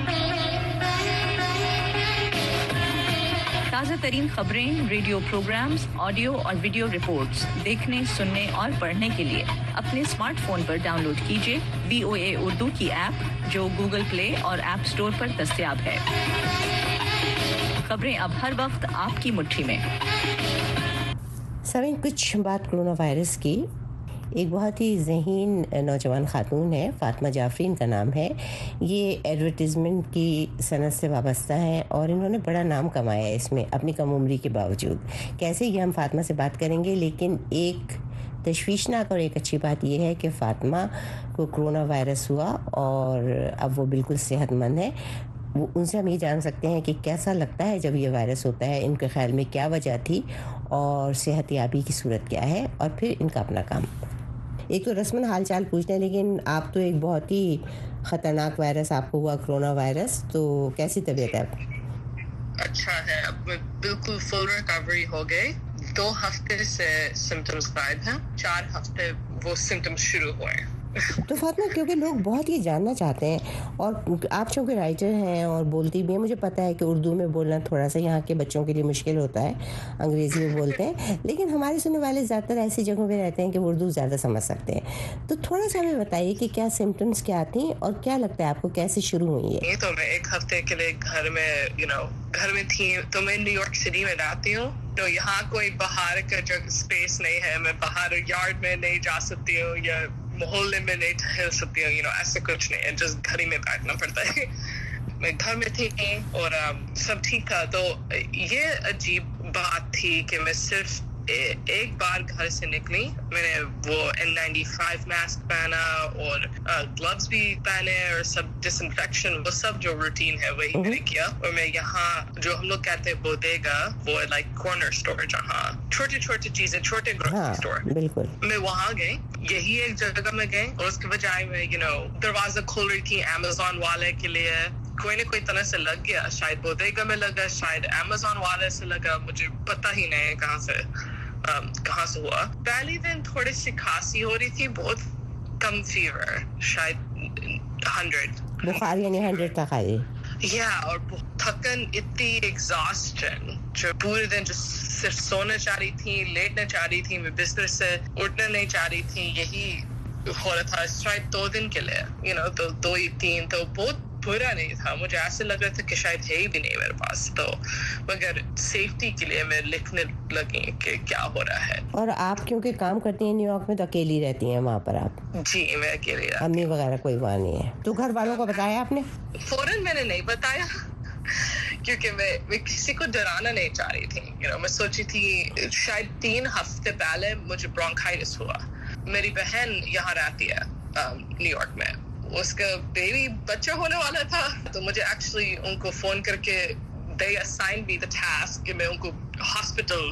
تازہ ترین خبریں، ریڈیو پروگرامز، آڈیو اور ویڈیو رپورٹس دیکھنے، سننے اور پڑھنے کے لیے اپنے اسمارٹ فون پر ڈاؤن لوڈ کیجیے VOA اردو کی ایپ جو گوگل پلے اور ایپ اسٹور پر دستیاب ہے. خبریں اب ہر وقت آپ کی مٹھی میں. سامعین، کچھ بات کرونا وائرس کی. ایک بہت ہی ذہین نوجوان خاتون ہے، فاطمہ جعفری ان کا نام ہے. یہ ایڈورٹیزمنٹ کی صنعت سے وابستہ ہیں اور انہوں نے بڑا نام کمایا ہے اس میں اپنی کم عمری کے باوجود. کیسے، یہ ہم فاطمہ سے بات کریں گے. لیکن ایک تشویشناک اور ایک اچھی بات یہ ہے کہ فاطمہ کو کرونا وائرس ہوا اور اب وہ بالکل صحت مند ہے. وہ ان سے ہم یہ جان سکتے ہیں کہ کیسا لگتا ہے جب یہ وائرس ہوتا ہے، ان کے خیال میں کیا وجہ تھی اور صحت یابی کی صورت کیا ہے، اور پھر ان کا اپنا کام. ایک تو رسماً حال چال پوچھتے ہیں، لیکن آپ تو ایک بہت ہی خطرناک وائرس آپ کو ہوا، کرونا وائرس، تو کیسی طبیعت ہے آپ کی؟ اچھا ہے، اب بالکل فل ریکوری ہو گئی. 2 ہفتے سے سمٹمز غائب ہیں، 4 ہفتے وہ سمٹمز شروع ہوئے. تو فاطمہ کیونکہ لوگ بہت یہ جاننا چاہتے ہیں اور آپ چونکہ رائٹر ہیں اور بولتی بھی ہیں, مجھے پتہ ہے کہ اردو میں بولنا تھوڑا سا یہاں کے بچوں کے لیے مشکل ہوتا ہے, انگریزی میں بولتے ہیں, لیکن ہمارے سننے والے زیادہ تر ایسی جگہوں پہ رہتے ہیں کہ اردو زیادہ سمجھ سکتے ہیں. تو تھوڑا سا ہمیں بتائیے کہ کیا سمٹمس کیا تھیں اور کیا لگتا ہے آپ کو کیسے شروع ہوئی ہے؟ یہ تو میں ایک ہفتے کے لیے گھر میں تھی, تو میں نیو یارک سٹی میں رہتی ہوں, تو یہاں کوئی باہر کا جو اسپیس نہیں ہے, میں باہر یارڈ میں نہیں جا سکتی ہوں یا محلے میں نہیں ٹہل سکتی ہوں, ایسا کچھ نہیں ہے, جس گھر ہی میں بیٹھنا پڑتا ہے. میں گھر میں تھی اور سب ٹھیک تھا. تو یہ عجیب بات تھی کہ میں صرف ایک بار گھر سے نکلی, میں نے وہ N95 ماسک پہنا اور گلوز بھی پہنے اور سب ڈس انفیکشن, وہ سب جو روٹین ہے وہی میں نے کیا. اور میں یہاں جو ہم لوگ کہتے ہیں بوڈیگا, وہ لائک کارنر اسٹور, جہاں چھوٹی چھوٹی چیزیں, چھوٹے گروسری اسٹور, بالکل میں وہاں گئی. یہی ایک جگہ میں گئی اور اس کے بجائے میں دروازہ کھول رہی تھی امیزون والے کے لیے, کوئی نہ کوئی طرح سے لگ گیا, شاید بوڈیگا میں لگا, شاید امیزون والے سے لگا, مجھے پتہ ہی نہیں کہاں سے ہوا. پہلی دن تھوڑی سی کھانسی ہو رہی تھی, بہت کم فیور, شاید 100 بخار, یعنی 100 تک آئی. اور تھکن اتنی, ایگزاسٹن, جو پورے دن جو صرف سونا چاہ رہی تھی, لیٹنا چاہ رہی تھی, میں بستر سے اٹھنا نہیں چاہ رہی تھی. یہی ہو رہا تھا شاید 2 دن کے لیے, تو 2 یا 3, تو بہت برا نہیں تھا. مجھے ایسے لگ رہا تھا کہ شاید ہے ہی بھی نہیں میرے پاس, تو مگر سیفٹی کے لیے میں لکھنے لگی کہ کیا ہو رہا ہے. اور آپ کیونکہ کام کرتی ہیں نیو یارک میں, تو اکیلی رہتی ہیں وہاں پر آپ؟ جی میں اکیلی رہتی. امی وغیرہ کوئی وہاں نہیں ہے؟ تو گھر والوں کو بتایا آپ نے؟ فوراً میں نے نہیں بتایا کیونکہ میں کسی کو ڈرانا نہیں چاہ رہی تھی. میں سوچی تھی شاید 3 ہفتے پہلے مجھے برونکائٹس ہوا. میری بہن یہاں رہتی ہے نیو یارک میں, اس کا بیبی بچہ ہونے والا تھا, تو مجھے ایکچولی ان کو فون کر کے they assigned me the task کہ میں ان کو ہاسپٹل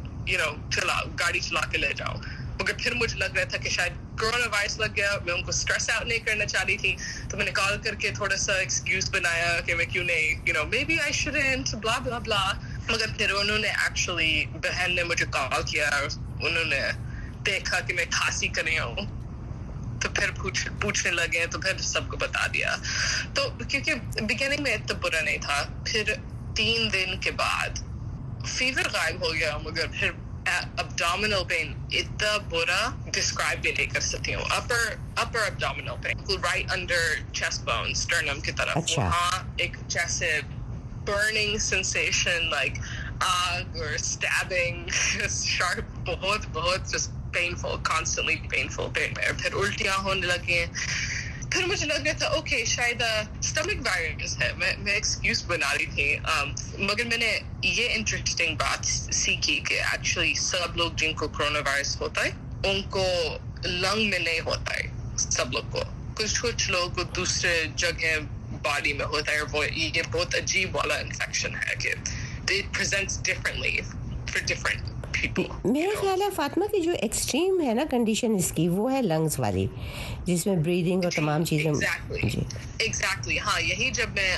گاڑی چلا کے لے جاؤں. مگر پھر مجھے لگ رہا تھا کہ شاید کرونا وائرس لگ گیا, میں ان کو اسٹریس آؤٹ نہیں کرنا چاہ رہی تھی, تو میں نے کال کر کے تھوڑا سا ایکسکیوز بنایا کہ میں کیوں نہیں, maybe I shouldn't, blah blah blah. مگر پھر انہوں نے ایکچولی, بہن نے مجھے کال کیا, انہوں نے دیکھا کہ میں کھانسی کر رہی ہوں, تو پھر پوچھنے لگے, تو پھر سب کو بتا دیا. تو کیونکہ بگننگ میں اتنا برا نہیں تھا, پھر 3 دن کے بعد فیور غائب ہو گیا, مگر پھر abdominal pain اتنا برا ڈسکرائب بھی نہیں کر سکتی ہوں. upper abdominal pain right under chest bone, sternum کی طرف, وہاں ایک جیسے burning sensation, like آگ اور stabbing, sharp, بہت just painful, constantly painful pain. پھر الٹیاں ہونے لگی. پھر مجھے لگ رہا تھا اوکے شاید اسٹمک وائرس ہے, میں ایکسکیوز بنا رہی تھی. مگر میں نے یہ انٹرسٹنگ بات سیکھی کہ ایکچولی سب لوگ جن کو کرونا وائرس ہوتا ہے ان کو لنگ میں نہیں ہوتا ہے, سب لوگ کو, کچھ لوگ کو دوسرے جگہ باڈی میں ہوتا ہے. وہ یہ بہت عجیب والا انفیکشن ہے کہ it presents differently for different people. میرا خیال ہے فاطمہ کی جو ایکسٹریم ہے نا کنڈیشن اس کی, وہ ہے لنگز والی, جس میں بریدنگ اور تمام چیزیں. Exactly. ہاں, یہی جب میں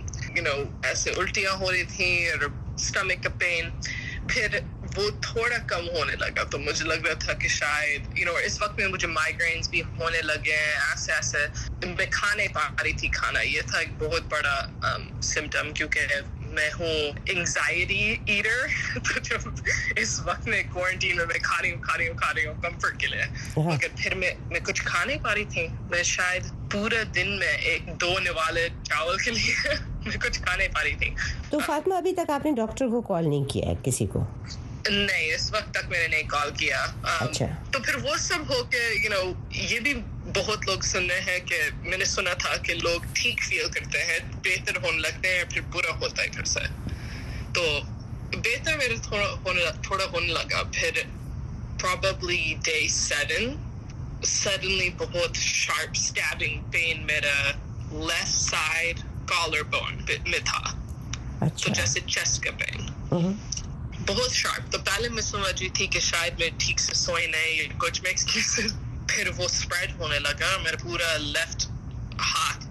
ایسے الٹیاں ہو رہی تھیں اور اسٹمک کا پین, پھر وہ تھوڑا کم ہونے لگا, تو مجھے لگ رہا تھا کہ شاید اس وقت میں مجھے مائیگرینس بھی ہونے لگے ہیں, ایسے میں کھا نہیں پا رہی تھی کھانا. یہ تھا ایک بہت بڑا سمٹم, کیونکہ میں ہوں انگزائٹی ایٹر, تو جب اس وقت میں کوارنٹین میں کھا رہی ہوں کمفرٹ کے لیے, مگر پھر میں کچھ کھا نہیں پا رہی تھی. میں شاید پورے دن میں 2 نوالے چاول کے لیے میں کچھ کھا نہیں پا رہی تھی. تو فاطمہ ابھی تک آپ نے ڈاکٹر کو کال نہیں کیا ہے کسی کو؟ نہیں, اس وقت تک میں نے نہیں کال کیا. تو پھر وہ سب ہو کے یہ بھی بہت لوگ سن رہے ہیں کہ میں نے سنا تھا کہ لوگ ٹھیک فیل کرتے ہیں, بہتر ہونے لگتے ہیں, پھر برا ہوتا ہے پھر سے. تو بہتر میرے تھوڑا ہونے لگا. پھر probably day 7 suddenly بہت sharp stabbing pain میرا left side collarbone میں تھا, تو جیسے chest کا pain, بہت شارپ. تو پہلے میں سمجھ رہی تھی کہ شاید میں ٹھیک سے سوئی نہیں, کچھ میں ایکسکیوز. پھر وہ اسپریڈ ہونے لگا, میرا پورا لیفٹ ہاتھ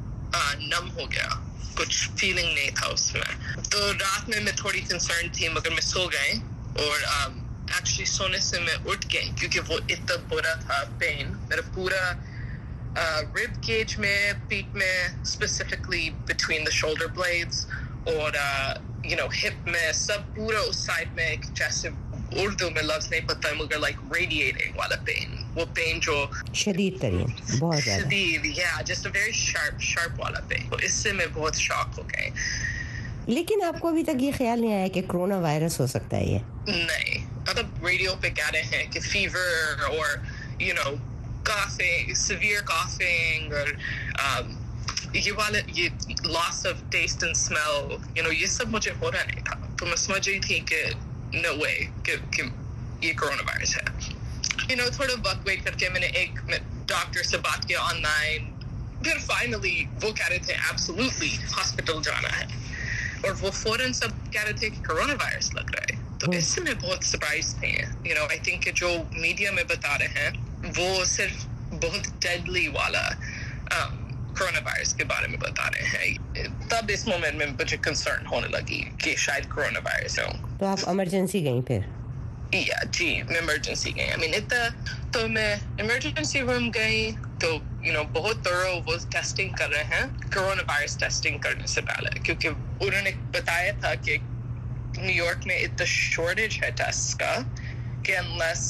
نم ہو گیا, کچھ فیلنگ نہیں تھا اس میں. تو رات میں تھوڑی کنسرن تھی, مگر میں سو گئی, اور ایکچولی سونے سے میں اٹھ گئی کیونکہ وہ اتنا برا تھا پین. میرا پورا rib cage में, पीठ में, specifically between the shoulder blades, और hip में, सब पूरा उस side में एक जैसे उर्दू में लफ्ज नहीं पता है मगर like radiating वाला pain, वो pain जो शदीद तरीन, बहुत ज़्यादा शदीद, yeah, just a very sharp वाला pain. तो इससे मैं बहुत शॉक हो गई. लेकिन आपको अभी तक ये ख्याल नहीं आया कि कोरोना वायरस हो सकता है ये? नहीं, मतलब रेडियो पे कह रहे हैं कि फीवर और coughing, severe coughing, और ये loss of taste and smell, ये सब मुझे हो रहा नहीं था. तो मैं समझ रही थी कि no way कि ये कोरोना वायरस है. थोड़ा वक्त वेट करके मैंने एक डॉक्टर से बात किया ऑनलाइन, फिर फाइनली वो कह रहे थे एब्सोल्युटली हॉस्पिटल जाना है, और वो फौरन सब कह रहे थे कि कोरोना वायरस लग रहा है. तो इससे मैं बहुत सरप्राइज थी. आई थिंक जो मीडिया में बता रहे हैं वो सिर्फ बहुत डेडली वाला कोरोना वायरस के बारे में बता रहे हैं. तब इस मोमेंट में मुझे कंसर्न होने लगी कि शायद कोरोना वायरस हो. तो आप इमरजेंसी गई फिर? जी, मैं इमरजेंसी गई. इतना तो मैं इमरजेंसी रूम गई तो बहुत थोरो वो टेस्टिंग कर रहे हैं, कोरोना वायरस टेस्टिंग करने से पहले, क्योंकि उन्होंने बताया था कि न्यूयॉर्क में इतना शॉर्टेज है टेस्ट का कि अनलेस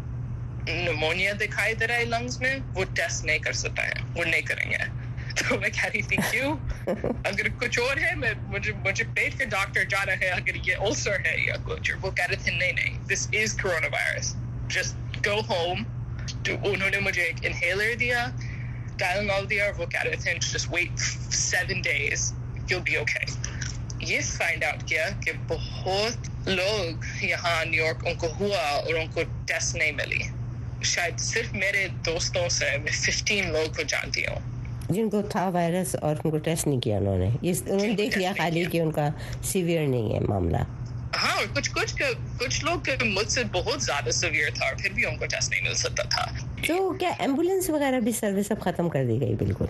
निमोनिया दिखाई दे रहा है लंग्स में, वो टेस्ट नहीं कर सकता है, वो नहीं करेंगे. तो मैं कह रही थी क्यों? अगर कुछ और है, मुझे पेट के डॉक्टर जा रहे हैं अगर ये अल्सर है या कुछ, वो कह रहे थे नहीं, this is corona virus, just go home. तो उन्होंने मुझे एक इनहेलर दिया, टाइलेनॉल दिया, और वो कह रहे थे just wait 7 days, you'll be okay. ये फाइंड आउट किया कि बहुत लोग यहाँ न्यूयॉर्क उनको हुआ और उनको टेस्ट नहीं मिली. शायद सिर्फ मेरे दोस्तों से मैं 15 लोग को जानती हूँ जिनको था वायरस और उनको टेस्ट नहीं किया उन्होंने देख लिया खाली कि उनका सीवियर नहीं है मामला. हाँ, और कुछ लोग मुझसे बहुत ज्यादा सीवियर था और फिर भी उनको टेस्ट नहीं मिल सकता था. तो क्या एम्बुलेंस वगैरह भी सर्विस अब खत्म कर दी गई? बिल्कुल.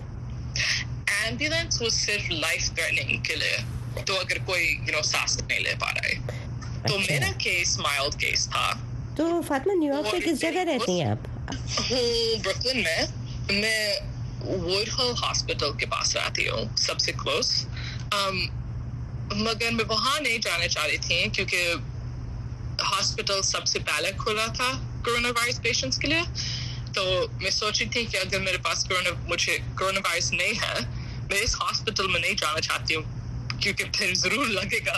एम्बुलेंस वो सिर्फ लाइफ थ्रेटनिंग के लिए, तो अगर कोई सांस नहीं ले पा रहा है. तो मेरा केस माइल्ड केस था. तो फातिमा, न्यूयॉर्क में किस जगह रहती हैं आप? ब्रुकलिन में. मैं वुडहॉल हॉस्पिटल के पास रहती हूँ, सबसे क्लोज. मगर मैं वहाँ नहीं जाना चाह रही थी क्योंकि हॉस्पिटल सबसे पहले खुला था कोरोना वायरस पेशेंट्स के लिए. तो मैं सोची थी कि अगर मेरे पास मुझे कोरोना वायरस नहीं है, मैं इस हॉस्पिटल में नहीं जाना चाहती हूँ क्योंकि फिर जरूर लगेगा.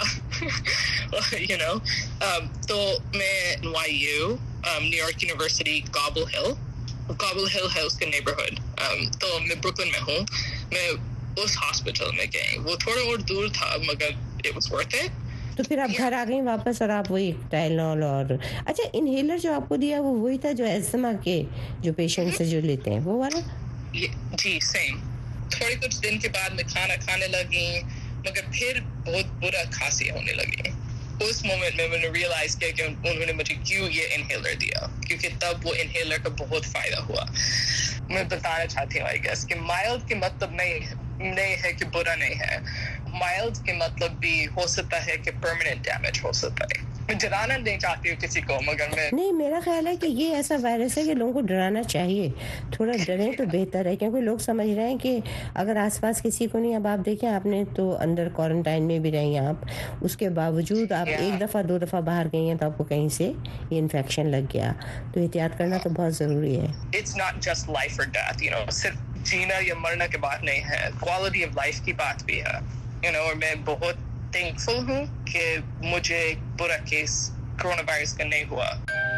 तो मैं NYU, New York university, Cobble Hill है उसका नेबरहुड. तो मैं ब्रुकलिन में हूँ. मैं उस हॉस्पिटल में गई. वो थोड़ा और दूर था मगर it was worth it. तो फिर आप घर आ गई वापस और आप वही टाइलेनॉल और अच्छा इनहेलर जो आपको दिया वो वही था जो एस्थमा के जो पेशेंट से जो लेते हैं वो वाला? जी, सेम. थोड़े कुछ दिन के बाद मैं खाना खाने लगी मगर फिर बहुत बुरा खांसी होने लगी. उस मोमेंट में मैंने रियलाइज किया कि उन्होंने मुझे क्यों ये इनहेलर दिया, क्योंकि तब वो इनहेलर का बहुत फायदा हुआ. मैं बताना चाहती हूँ आई गेस कि माइल्ड के मतलब नहीं है कि बुरा नहीं है. माइल्ड के मतलब भी हो सकता है कि परमानेंट डैमेज हो सकता है. मैं डराना नहीं चाहती हूँ किसी को, मगर मैं नहीं, मेरा ख्याल है कि ये ऐसा वायरस है कि लोगों को डराना चाहिए. थोड़ा डरें तो बेहतर है, क्योंकि लोग समझ रहे हैं कि अगर आसपास किसी को नहीं. अब आप देखें, आपने तो अंदर क्वारंटाइन में भी रही आप, उसके बावजूद आप एक दफ़ा 2 दफ़ा बाहर गई हैं तो आपको कहीं से ये इन्फेक्शन लग गया. तो एहतियात करना तो बहुत ज़रूरी है. इट्स नॉट जस्ट लाइफ और डेथ, सिर्फ जीना या मरना की बात नहीं है, क्वालिटी ऑफ लाइफ की बात भी है. और मैं बहुत थैंकफुल हूँ कि मुझे बुरा केस कोरोना वायरस का नहीं हुआ.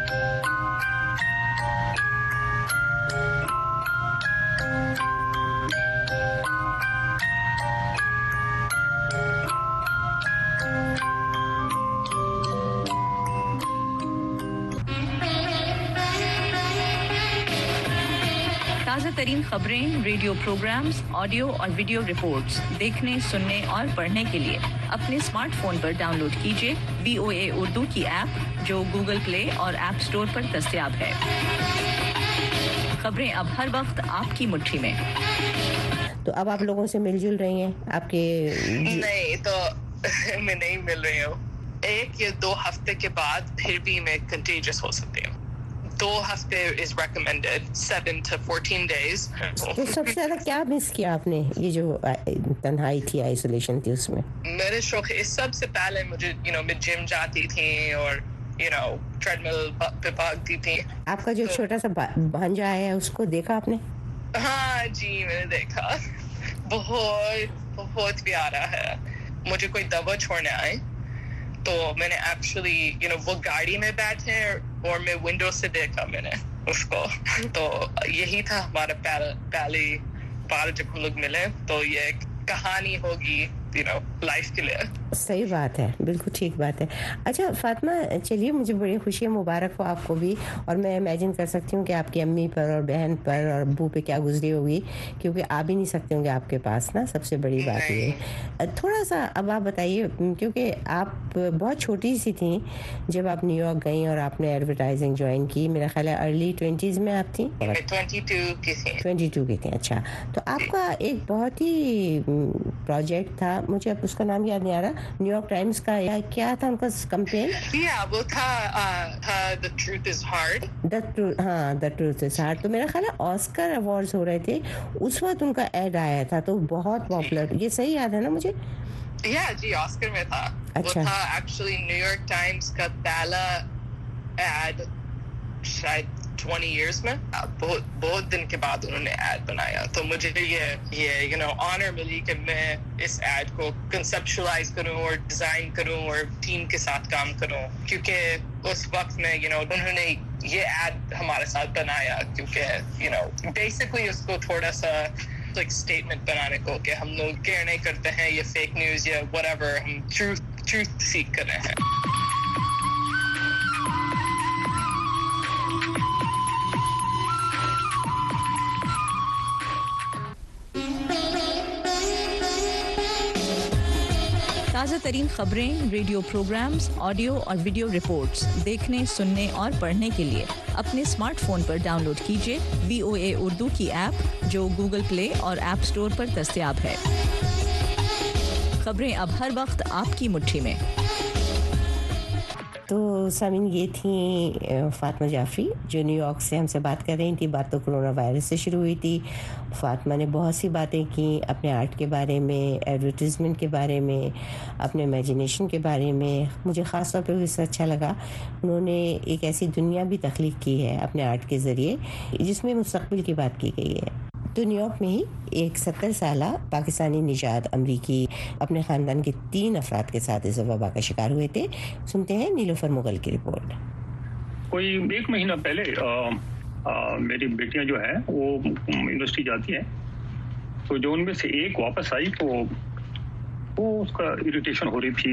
ताज़ा तरीन खबरें, रेडियो प्रोग्राम्स, ऑडियो और वीडियो रिपोर्ट्स देखने, सुनने और पढ़ने के लिए अपने स्मार्टफोन पर डाउनलोड कीजिए VOA उर्दू की ऐप, जो गूगल प्ले और ऐप स्टोर पर दस्तयाब है. खबरें अब हर वक्त आपकी मुट्ठी में. तो अब आप लोगों से मिलजुल रही हैं आपके? नहीं, तो मैं नहीं मिल रही हूँ. 1 या 2 हफ्ते के बाद फिर भी मैं कंटेजियस हो सकती हूँ. 2 ہفتے is recommended, 7 to 14 days. تو سب سے زیادہ کیا مس کیا آپ نے یہ جو تنہائی تھی, آئسولیشن تھی اس میں؟ میرے شوق اس سب سے پہلے مجھے میں جم جاتی تھی اور ٹریڈ مل پہ بھاگتی تھی. آپ کا جو چھوٹا سا بھانجا آیا ہے اس کو دیکھا آپ نے؟ ہاں جی میں نے دیکھا, بہت پیارا ہے. مجھے کوئی دوا چھوڑنے آئے تو میں نے ایکچولی وہ گاڑی میں بیٹھے اور میں ونڈو سے دیکھا میں نے اس کو. تو یہی تھا ہمارا پہلی بار جب ہم لوگ ملے. تو یہ ایک کہانی ہوگی لائف کے لیے. صحیح بات ہے, بالکل ٹھیک بات ہے. اچھا فاطمہ, چلیے مجھے بڑی خوشی ہے, مبارک ہو آپ کو بھی. اور میں امیجن کر سکتی ہوں کہ آپ کی امی پر اور بہن پر اور ابو پہ کیا گزری ہوگی, کیونکہ آ بھی نہیں سکتے ہوں گے آپ کے پاس نا. سب سے بڑی بات یہ ہے. تھوڑا سا اب آپ بتائیے, کیونکہ آپ بہت چھوٹی سی تھیں جب آپ نیو یارک گئیں اور آپ نے ایڈورٹائزنگ جوائن کی. میرا خیال ہے ارلی 20s میں آپ تھیں. 22 کی تھیں. اچھا, تو آپ کا ایک بہت ہی پروجیکٹ تھا, مجھے اب اس کا نام یاد نہیں آ رہا, نیو یارک ٹائمز کا یا کیا تھا ان کا کمپین؟ وہ تھا The Truth is Hard. ہاں, The Truth is Hard. تو میرا خیال ہے آسکر ایوارڈز ہو رہے تھے اس وقت, ان کا ایڈ آیا تھا تو بہت پاپولر. یہ صحیح یاد ہے نا مجھے؟ جی آسکر میں تھا. وہ تھا ایکچولی نیو یارک ٹائمز کا پہلا ایڈ شاید 20 years میں. بہت دن کے بعد انہوں نے ایڈ بنایا. تو مجھے یہ آنر ملی کہ میں اس ایڈ کو کنسپچولائز کروں اور ڈیزائن کروں اور ٹیم کے ساتھ کام کروں, کیونکہ اس وقت میں انہوں نے یہ ایڈ ہمارے ساتھ بنایا کیونکہ بیسکلی اس کو تھوڑا سا ایک اسٹیٹمنٹ بنانے کو کہ ہم لوگ کیئر نہیں کرتے ہیں یہ فیک نیوز یا وٹ ایور, ہم ٹروتھ سیک کر رہے ہیں. تازہ ترین خبریں, ریڈیو پروگرامز, آڈیو اور ویڈیو رپورٹس دیکھنے, سننے اور پڑھنے کے لیے اپنے اسمارٹ فون پر ڈاؤن لوڈ کیجیے VOA اردو کی ایپ جو گوگل پلے اور ایپ اسٹور پر دستیاب ہے. خبریں اب ہر وقت آپ کی مٹھی میں. تو سامعین, یہ تھیں فاطمہ جعفری جو نیو یارک سے ہم سے بات کر رہی تھیں. بات تو کرونا وائرس سے شروع ہوئی تھی. فاطمہ نے بہت سی باتیں کی اپنے آرٹ کے بارے میں, ایڈورٹیزمنٹ کے بارے میں, اپنے امیجنیشن کے بارے میں. مجھے خاص طور پہ اس سے اچھا لگا انہوں نے ایک ایسی دنیا بھی تخلیق کی ہے اپنے آرٹ کے ذریعے جس میں مستقبل کی بات کی گئی ہے. تو نیو یارک میں ہی ایک 70 سالہ پاکستانی نژاد امریکی اپنے خاندان کے 3 افراد کے ساتھ اس وبا کا شکار ہوئے تھے. سنتے ہیں نیلوفر مغل کی رپورٹ. کوئی 1 مہینہ پہلے میری بیٹیاں جو ہیں وہ یونیورسٹی جاتی ہیں, تو جو ان میں سے ایک واپس آئی تو وہ اس کا اریٹیشن ہو رہی تھی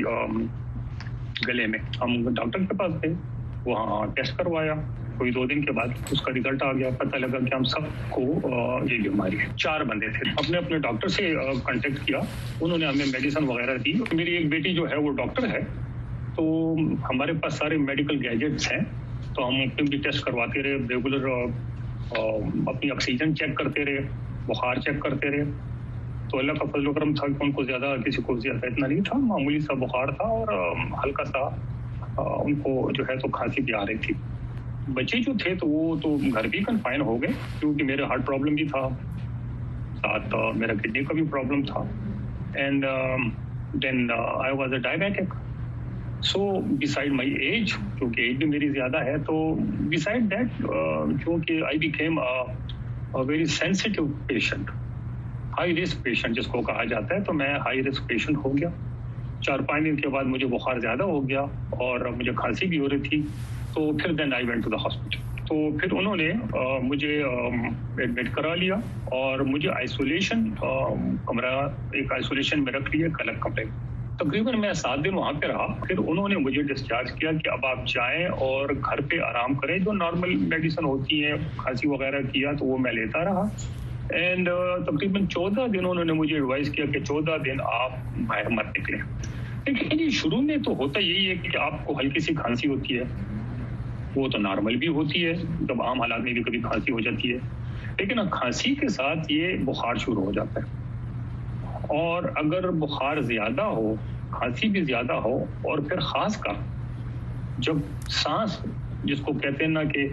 گلے میں. ہم ڈاکٹر کے پاس گئے, وہاں ٹیسٹ کروایا. کوئی 2 دن کے بعد اس کا رزلٹ آ گیا. پتہ لگا کہ ہم سب کو یہ بیماری ہے. 4 بندے تھے. اپنے ڈاکٹر سے کانٹیکٹ کیا, انہوں نے ہمیں میڈیسن وغیرہ دی. میری ایک بیٹی جو ہے وہ ڈاکٹر ہے, تو ہمارے پاس سارے میڈیکل گیجٹس ہیں, تو ہم اپنے بھی ٹیسٹ کرواتے رہے ریگولر, اپنی آکسیجن چیک کرتے رہے, بخار چیک کرتے رہے. تو اللہ کا فضل و کرم تھا کہ ان کو زیادہ, کسی کو زیادہ اتنا نہیں تھا, معمولی سا بخار تھا اور ہلکا سا ان کو جو ہے تو کھانسی بھی آ رہی تھی. بچے جو تھے تو وہ تو گھر بھی کنفائن ہو گئے, کیونکہ میرے ہارٹ پرابلم بھی تھا, ساتھ میرا کڈنی کا بھی پرابلم تھا, and then I was a diabetic. So beside my age, کیونکہ ایج بھی میری زیادہ ہے, تو بسائڈ دیٹ کیونکہ I became very sensitive patient, high risk patient جس کو کہا جاتا ہے, تو میں ہائی رسک پیشنٹ ہو گیا. 4-5 دن کے بعد مجھے بخار زیادہ ہو گیا اور مجھے کھانسی بھی ہو رہی تھی. تو پھر then I went to the hospital. تو پھر انہوں نے مجھے ایڈمٹ کرا لیا اور مجھے آئسولیشن کمرہ, ایک آئسولیشن میں رکھ لیا, الگ کمرے. تقریباً میں 7 دن وہاں پہ رہا. پھر انہوں نے مجھے ڈسچارج کیا کہ اب آپ جائیں اور گھر پہ آرام کریں. جو نارمل میڈیسن ہوتی ہے کھانسی وغیرہ کیا تو وہ میں لیتا رہا. اینڈ تقریباً 14 دن انہوں نے مجھے ایڈوائز کیا کہ 14 دن آپ باہر مت نکلیں. لیکن جی شروع میں تو ہوتا یہی ہے کہ آپ کو ہلکی سی کھانسی ہوتی ہے, وہ تو نارمل بھی ہوتی ہے, جب عام حالات میں بھی کبھی کھانسی ہو جاتی ہے. لیکن کھانسی کے ساتھ یہ بخار شروع ہو جاتا ہے, اور اگر بخار زیادہ ہو, کھانسی بھی زیادہ ہو, اور پھر خاص کر جب سانس جس کو کہتے ہیں نا کہ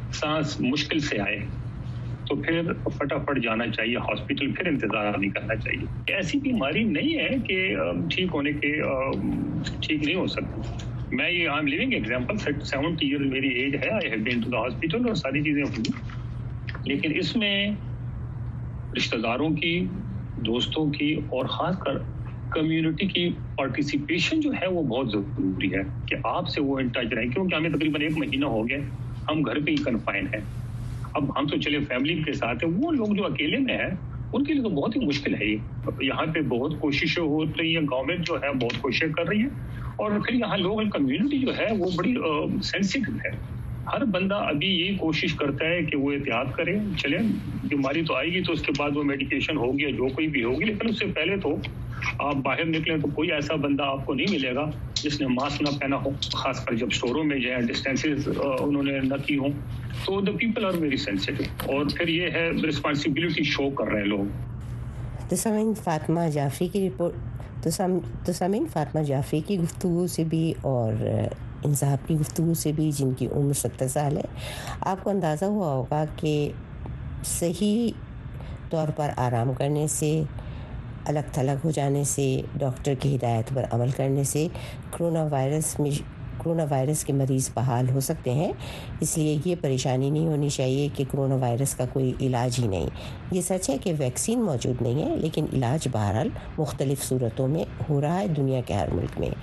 सांस मुश्किल से आए तो फिर फटाफट जाना चाहिए हॉस्पिटल, फिर इंतजार नहीं करना चाहिए। ऐसी बीमारी नहीं है कि ठीक होने के ठीक नहीं हो सकती। मैं ये I am living example, 70 year मेरी एज है, I have been to the hospital और सारी चीजें हुई, लेकिन इसमें रिश्तेदारों की, दोस्तों की और खासकर कम्युनिटी की पार्टिसिपेशन जो है वो बहुत जरूरी है कि आपसे वो इन टच रहे, क्योंकि हमें तकरीबन 1 महीना हो गया, हम घर पे ही कन्फाइन है। अब हम तो चले फैमिली के साथ है, वो लोग जो अकेले में है उनके लिए तो बहुत ही मुश्किल है। यहाँ पे बहुत कोशिशें हो रही है, गवर्नमेंट जो है बहुत कोशिशें कर रही है, और फिर यहाँ लोकल कम्युनिटी जो है वो बड़ी सेंसिटिव है। हर बंदा अभी ये कोशिश करता है कि वो एहतियात करे, चले बीमारी तो आएगी तो उसके बाद वो मेडिकेशन होगी या जो कोई भी होगी, लेकिन उससे पहले तो आप बाहर निकले तो कोई ऐसा बंदा आपको नहीं मिलेगा जिसने मास्क ना पहना हो, खासकर जब स्टोरों में जाए, डिस्टेंसेस उन्होंने न की हो, तो the people are very sensitive. और फिर ये है रिस्पॉन्सिबिलिटी शो कर रहे हैं लोग। तो सामीन फातिमा जाफरी की रिपोर्ट, तो सामीन फातिमा जाफरी की गुफ्तगू से भी और इन साहब की गुफ्तगू से भी, जिनकी उम्र 70 साल है, आपको अंदाज़ा हुआ होगा कि सही तौर पर आराम करने से, अलग थलग हो जाने से, डॉक्टर की हिदायत पर अमल करने से कोरोना वायरस के मरीज़ बहाल हो सकते हैं। इसलिए ये परेशानी नहीं होनी चाहिए कि कोरोना वायरस का कोई इलाज ही नहीं। ये सच है कि वैक्सीन मौजूद नहीं है, लेकिन इलाज बहरहाल मुख्तलिफ़ सूरतों में हो रहा है दुनिया के हर मुल्क में।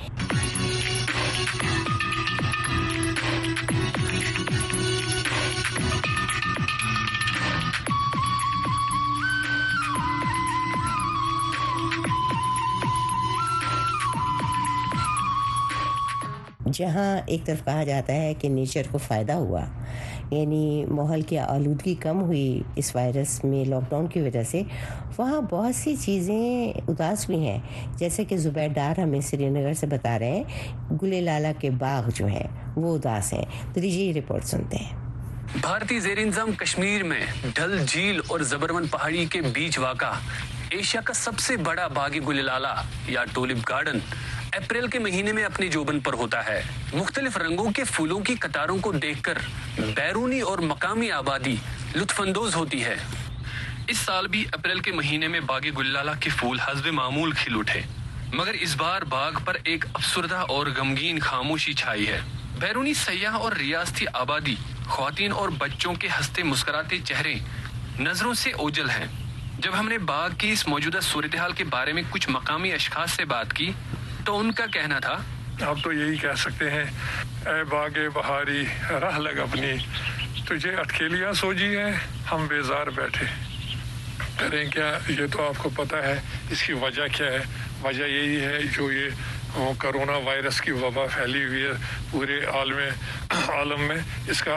जहाँ एक तरफ कहा जाता है कि नेचर को फ़ायदा हुआ, यानी माहौल की आलूदगी कम हुई इस वायरस में लॉकडाउन की वजह से, वहाँ बहुत सी चीज़ें उदास भी हैं। जैसे कि ज़ुबैर डार हमें श्रीनगर से बता रहे हैं, गुले लाला के बाग जो है वो उदास हैं। तो लीजिए ये रिपोर्ट सुनते हैं। भारतीय ज़ेर इंतज़ाम कश्मीर में डल झील और ज़बरवन पहाड़ी के बीच वाक़ा एशिया का सबसे बड़ा बागी गुले लाला या टूलिप गार्डन अप्रैल के महीने में अपने जोबन पर होता है। मुख्तलिफ रंगों के फूलों की कतारों को देखकर बैरूनी और मकामी आबादी लुत्फानंदोज होती है। इस साल भी अप्रैल के महीने में बागी गुललाला के फूल हस्बे मामूल खिल उठे, मगर इस बार बाग पर एक अफसरदा और गमगीन खामोशी छाई है। बैरूनी सयाह और रियासती आबादी, ख्वातीन और बच्चों के हंसते मुस्कुराते चेहरे नजरों से ओझल हैं। जब हमने बाग की इस मौजूदा सूरत हाल के बारे में कुछ मकामी अशखास से बात की तो उनका कहना था, आप तो यही कह सकते हैं, ऐ बागे बहारी राह लग अपनी, तुझे अटकेलियाँ सोजी है, हम बेजार बैठे करें क्या। ये तो आपको पता है इसकी वजह क्या है। वजह यही है जो ये कोरोना वायरस की वबा फैली हुई है पूरे आलम में, इसका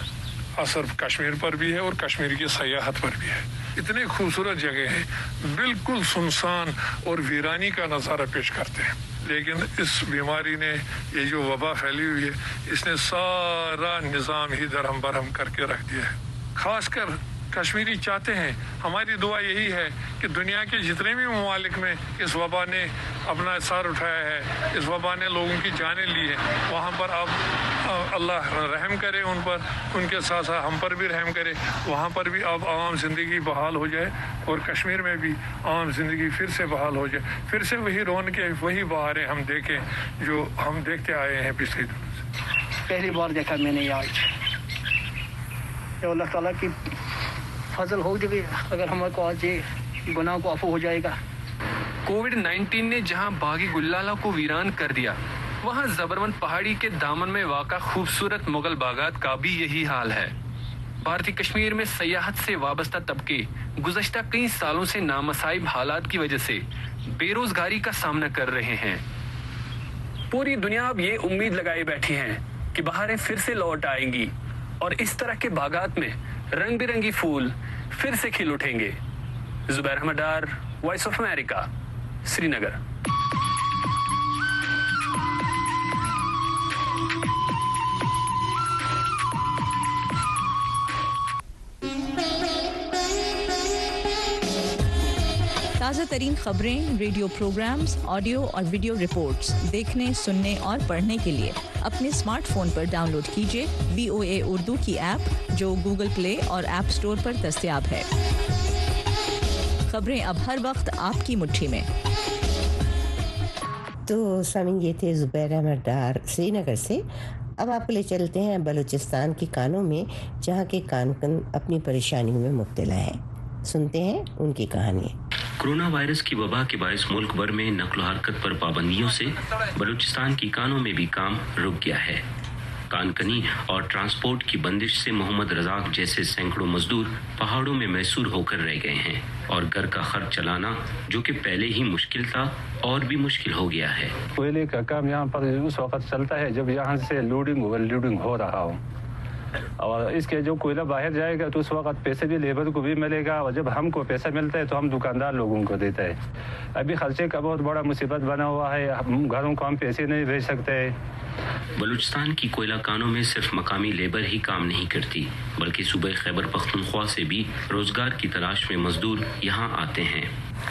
असर कश्मीर पर भी है और कश्मीर की सयाहत पर भी है। इतने खूबसूरत जगह है, बिल्कुल सुनसान और वीरानी का नज़ारा पेश करते हैं, लेकिन इस बीमारी ने, ये जो वबा फैली हुई है, इसने सारा निज़ाम ही दरहम बरहम करके रख दिया है। खासकर कश्मीरी चाहते हैं, हमारी दुआ यही है कि दुनिया के जितने भी ममालिक में इस वबा ने अपना सर उठाया है, इस वबा ने लोगों की जानें ली है, वहाँ पर अब अल्लाह रहम करे उन पर, उनके साथ साथ हम पर भी रहम करे, वहाँ पर भी अब आम ज़िंदगी बहाल हो जाए और कश्मीर में भी आम ज़िंदगी फिर से बहाल हो जाए, फिर से वही रौनकें, वही बहारें हम देखें जो हम देखते आए हैं पिछले दिनों से। पहली बार देखा मैंने आज, तो अल्लाह ताला की फजल हो जाए, अगर हमारे को आज ये गुनाह को अफू हो जाएगा। कोविड-19 ने जहां बागी गुललाला को वीरान कर दिया, वहां ज़बरवन पहाड़ी के दामन में वाक़ा खूबसूरत मुगल बागात का भी यही हाल है। भारतीय कश्मीर में सयाहत से वाबस्ता तबके गुज़श्ता कई सालों से नामसाइब हालात की वजह से बेरोजगारी का सामना कर रहे हैं। पूरी दुनिया अब ये उम्मीद लगाए बैठी है कि बहारें फिर से लौट आएंगी और इस तरह के बागात में रंग बिरंगी फूल फिर से खिल उठेंगे। Zubair Ahmed Dar, Voice of America, Srinagar. ताज़ा तरीन खबरें, रेडियो प्रोग्राम्स, ऑडियो और वीडियो रिपोर्ट्स देखने, सुनने और पढ़ने के लिए अपने स्मार्टफोन पर डाउनलोड कीजिए VOA उर्दू की ऐप जो गूगल प्ले और ऐप स्टोर पर दस्तयाब है। खबरें अब हर वक्त आपकी मुट्ठी में। तो सामीन, ये थे ज़ुबैर अहमद डार श्रीनगर से। अब आपको ले चलते हैं बलूचिस्तान के कानों में, जहाँ के कानकन अपनी परेशानियों में मुब्तला हैं। सुनते हैं उनकी कहानी। कोरोना वायरस की वबा के बायस मुल्क भर में नक्ल हरकत पर पाबंदियों से बलूचिस्तान की कानों में भी काम रुक गया है। कानकनी और ट्रांसपोर्ट की बंदिश से मोहम्मद रजाक जैसे सैकड़ों मजदूर पहाड़ों में मैसूर होकर रह गए हैं और घर का खर्च चलाना, जो कि पहले ही मुश्किल था, और भी मुश्किल हो गया है। कोयले का काम यहाँ पर उस वक्त चलता है जब यहाँ से लोडिंग ओवरलोडिंग हो रहा हो, और इसके जो कोयला बाहर जाएगा तो उस वक्त पैसे भी लेबर को भी मिलेगा, और जब हमको पैसा मिलता है तो हम दुकानदार लोगों को देता है। अभी खर्चे का बहुत बड़ा मुसीबत बना हुआ है, हम घरों को हम पैसे नहीं भेज सकते। बलूचिस्तान की कोयला कानों में सिर्फ मकामी लेबर ही काम नहीं करती, बल्कि सूबे खैबर पख्तूनख्वा से भी रोजगार की तलाश में मजदूर यहाँ आते हैं।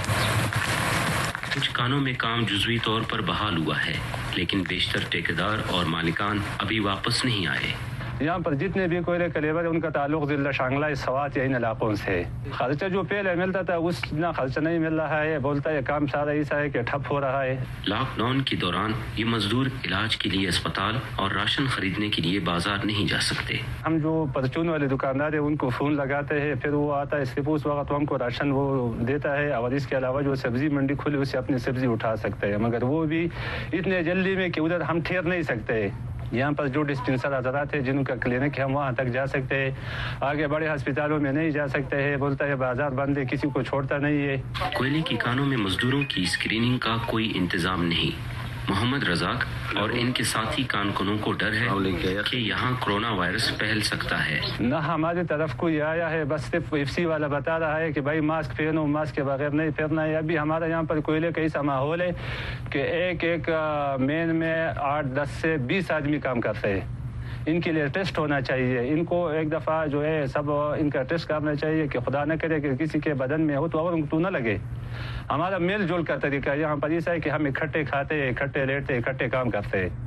कुछ कानों में काम जुज़वी तौर पर बहाल हुआ है, लेकिन बेशतर ठेकेदार और मालिकान अभी वापस नहीं आए। यहाँ पर जितने भी कोयले का लेबर है उनका ताल्लुक जिला शांगला सवात या इन इलाकों से। खर्चा जो पहले मिलता था उतना खर्चा नहीं मिल रहा है, बोलता है काम सारा ऐसा है कि ठप हो रहा है। लॉकडाउन के दौरान ये मजदूर इलाज के लिए अस्पताल और राशन खरीदने के लिए बाजार नहीं जा सकते। हम जो परचून वाले दुकानदार है उनको फोन लगाते हैं, फिर वो आता है, सिर्फ उस वक्त हमको राशन वो देता है, और इसके अलावा जो सब्जी मंडी खुली उससे अपनी सब्जी उठा सकते हैं, मगर वो भी इतने जल्दी में कि उधर हम ठहर नहीं सकते। यहाँ पर जो डिस्पेंसर हजरात है जिनका क्लिनिक है हम वहाँ तक जा सकते हैं, आगे बड़े अस्पतालों में नहीं जा सकते हैं, बोलता है बाजार बंद है, किसी को छोड़ता नहीं है। कोयले की कानों में मजदूरों की स्क्रीनिंग का कोई इंतजाम नहीं। मोहम्मद रजाक और इनके साथी कानकुनों को डर है कि यहाँ कोरोना वायरस फैल सकता है। न हमारी तरफ कोई आया है, बस सिर्फ FC वाला बता रहा है कि भाई मास्क पहनो, मास्क के बगैर नहीं फिरना है। अभी हमारा यहाँ पर कोयले का ऐसा माहौल है कि एक मेन में 8-10 से 20 आदमी काम करते हैं। इनके लिए टेस्ट होना चाहिए, इनको एक दफ़ा जो है सब इनका टेस्ट करना चाहिए कि खुदा न करे कि किसी के बदन में हो तो और उनको न लगे। हमारा मेल जोल का तरीका यहाँ पर ऐसा है कि हम इकट्ठे खाते हैं, इकट्ठे लेटते, इकट्ठे काम करते हैं।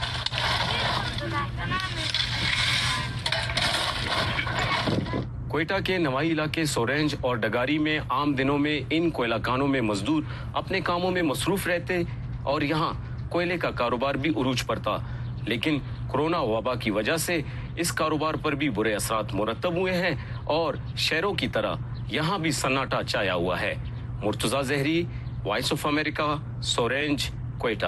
कोयटा के नवाई इलाके सोरेंज और डगारी में आम दिनों में इन कोयला कानों में मजदूर अपने कामों में मसरूफ रहते और यहाँ कोयले का कारोबार भी उरूज पर था, लेकिन कोरोना वबा की वजह से इस कारोबार पर भी बुरे असरात मुरतब हुए हैं और शहरों की तरह यहाँ भी सन्नाटा छाया हुआ है। Murtaza Zehri, Voice of America, Sorange, Quetta.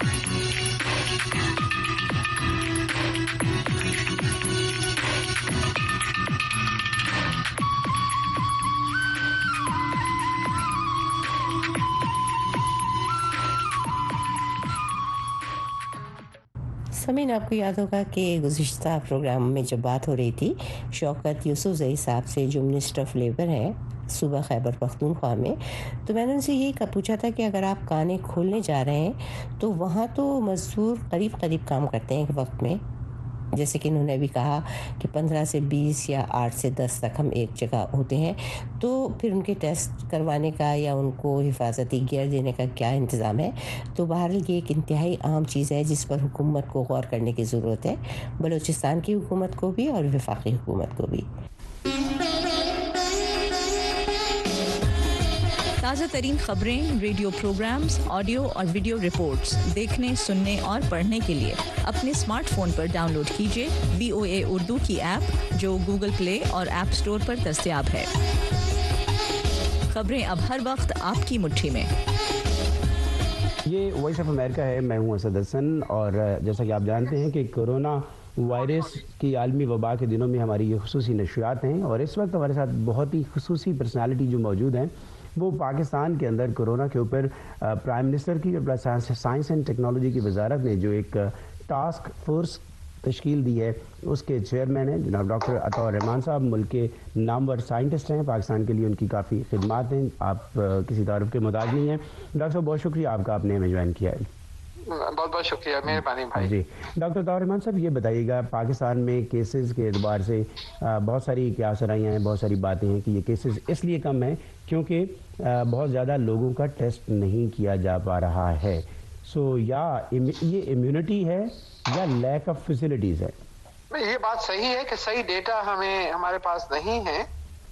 Sameen, आपको याद होगा कि गुज़िश्ता प्रोग्राम में जब बात हो रही थी शौकत यूसुफ़ज़ई साहब से, जो मिनिस्टर ऑफ लेबर हैं सूबा खैबर पख्तूनख्वा में, तो मैंने उनसे यही पूछा था कि अगर आप कानें खोलने जा रहे हैं तो वहाँ तो मज़दूर करीब काम करते हैं एक वक्त में, जैसे कि इन्होंने भी कहा कि 15 से 20 या 8 से 10 तक हम एक जगह होते हैं, तो फिर उनके टेस्ट करवाने का या उनको हिफाजती गियर देने का क्या इंतज़ाम है। तो बहरहाल ये एक इंतहाई आम चीज़ है जिस पर हुकूमत को गौर करने की ज़रूरत है, बलूचिस्तान की हुकूमत को भी और वफाकी हुकूमत को भी। ताज़ा तरीन खबरें, रेडियो प्रोग्राम्स, ऑडियो और वीडियो रिपोर्ट्स देखने, सुनने और पढ़ने के लिए अपने स्मार्टफोन पर डाउनलोड कीजिए VOA उर्दू की ऐप जो गूगल प्ले और ऐप स्टोर पर दस्तयाब है। खबरें अब हर वक्त आपकी मुट्ठी में। ये वॉइस ऑफ अमेरिका है, मैं हूँ असद हसन, और जैसा कि आप जानते हैं कि कोरोना वायरस की आलमी वबा के दिनों में हमारी ये खुसूसी नशरियात हैं, और इस वक्त हमारे साथ बहुत ही खुसूसी पर्सनालिटी जो मौजूद हैं वो पाकिस्तान के अंदर कोरोना के ऊपर प्राइम मिनिस्टर की और साइंस एंड टेक्नोलॉजी की वजारत ने जो एक टास्क फोर्स तश्कील दी है उसके चेयरमैन हैं जनाब डॉक्टर अताउर रहमान साहब। मुल्क के नामवर साइंटिस्ट हैं, पाकिस्तान के लिए उनकी काफ़ी खिदमात हैं, आप किसी तारुफ के मुताज नहीं हैं। डॉक्टर साहब बहुत शुक्रिया आपका, आपने हमें ज्वाइन किया है। बहुत بہت بہت شکریہ، مہربانی بھائی. جی ڈاکٹر طاہر رحمان صاحب یہ بتائیے گا، پاکستان میں کیسز کے اعتبار سے بہت ساری قیاسرائیاں ہیں، بہت ساری باتیں ہیں کہ یہ کیسز اس لیے کم ہیں کیونکہ بہت زیادہ لوگوں کا ٹیسٹ نہیں کیا جا پا رہا ہے. سو یا یہ امیونٹی ہے یا لیک آف فیسلٹیز ہے؟ یہ بات صحیح ہے کہ صحیح ڈیٹا ہمارے پاس نہیں ہے،